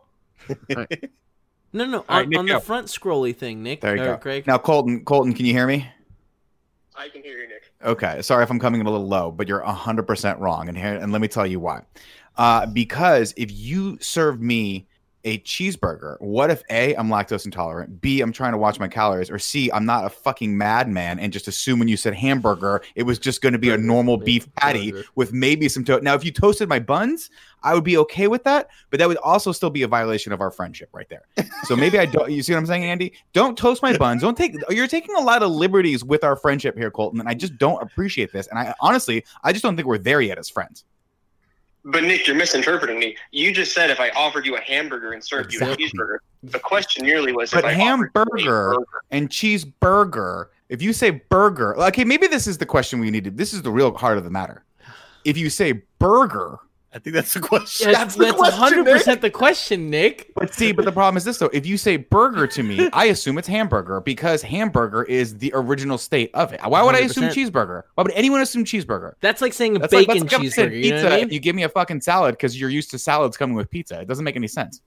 No. All right, Nick, on go. the front scrolly thing, Nick. There you or go. Greg. Now, Colton, can you hear me? I can hear you, Nick. Okay, sorry if I'm coming in a little low, but you're 100% wrong, and let me tell you why. Because if you serve me a cheeseburger, what if A, I'm lactose intolerant, B, I'm trying to watch my calories, or C, I'm not a fucking madman and just assume when you said hamburger, it was just going to be a normal beef patty with maybe some toast. Now, if you toasted my buns, I would be okay with that, but that would also still be a violation of our friendship right there. So maybe I don't. You see what I'm saying, Andy? Don't toast my buns. You're taking a lot of liberties with our friendship here, Colton, and I just don't appreciate this. And I honestly just don't think we're there yet as friends. But Nick, you're misinterpreting me. You just said if I offered you a hamburger and served Exactly. you a cheeseburger. The question merely was But if I offered you a hamburger burger. and cheeseburger, if you say burger, okay, maybe this is the question we need to, this is the real heart of the matter. If you say burger, I think that's the question. That's 100% the question, Nick. but the problem is this though, if you say burger to me, I assume it's hamburger because hamburger is the original state of it. Why would I assume 100%. cheeseburger? Why would anyone assume cheeseburger? That's like saying a That's bacon like if I said cheeseburger. You know pizza, what I mean? you give me a fucking salad because you're used to salads coming with pizza. It doesn't make any sense.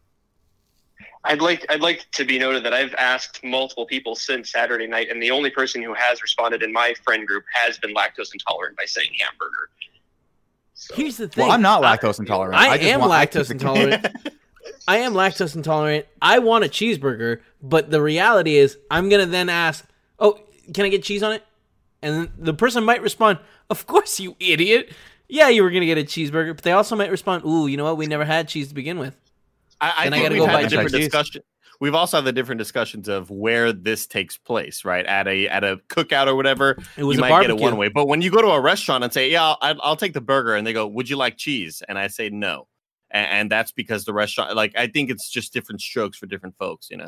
I'd like to be noted that I've asked multiple people since Saturday night, and the only person who has responded in my friend group has been lactose intolerant by saying hamburger. So, Here's the thing. Well, I'm not lactose intolerant. I just am want- lactose intolerant. I am lactose intolerant. I want a cheeseburger, but the reality is I'm going to then ask, oh, can I get cheese on it? And then the person might respond, of course, you idiot. Yeah, you were going to get a cheeseburger. But they also might respond, ooh, you know what? We never had cheese to begin with. I Then I think gotta we've go had buy a different cheese. discussion. We've also had the different discussions of where this takes place, right? At a cookout or whatever. It was you a might get barbecue. it one way, but when you go to a restaurant and say, "Yeah, I'll take the burger," and they go, "Would you like cheese?" and I say no, and that's because the restaurant, like, I think it's just different strokes for different folks, you know.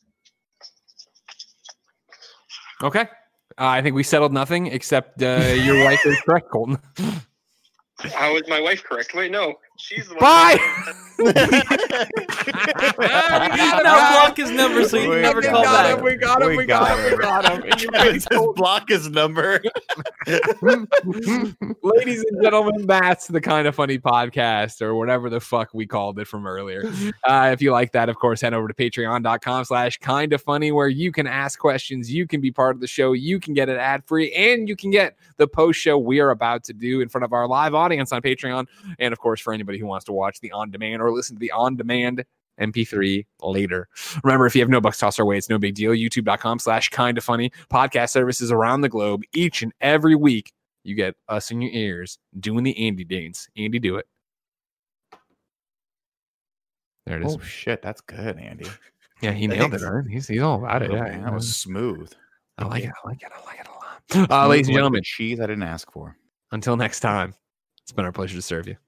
Okay. I think we settled nothing except your wife is correct, Colton. how is my wife correct? Wait, no, she's the one. Bye. Now block his number so you We can never got call him. back. We got him. We We got got him. him. We got him. And you Just block his number. Ladies and gentlemen, that's the Kind of Funny podcast or whatever the fuck we called it from earlier. If you like that, of course, head over to patreon.com/kindoffunny where you can ask questions. You can be part of the show. You can get it ad free and you can get the post show we are about to do in front of our live audience on Patreon. And of course, for anybody who wants to watch the on demand or listen to the on demand MP3 later. Remember, if you have no bucks tossed our way, it's no big deal. YouTube.com/kindoffunny podcast services around the globe each and every week. You get us in your ears doing the Andy dance. Andy, do it. There it is. Oh shit, that's good, Andy. Yeah, he nailed it. Right? He's all about it. Oh, Yeah, man, that was smooth. I like it. I like it. I like it a lot. Ladies and gentlemen, cheese I didn't ask for. until next time, it's been our pleasure to serve you.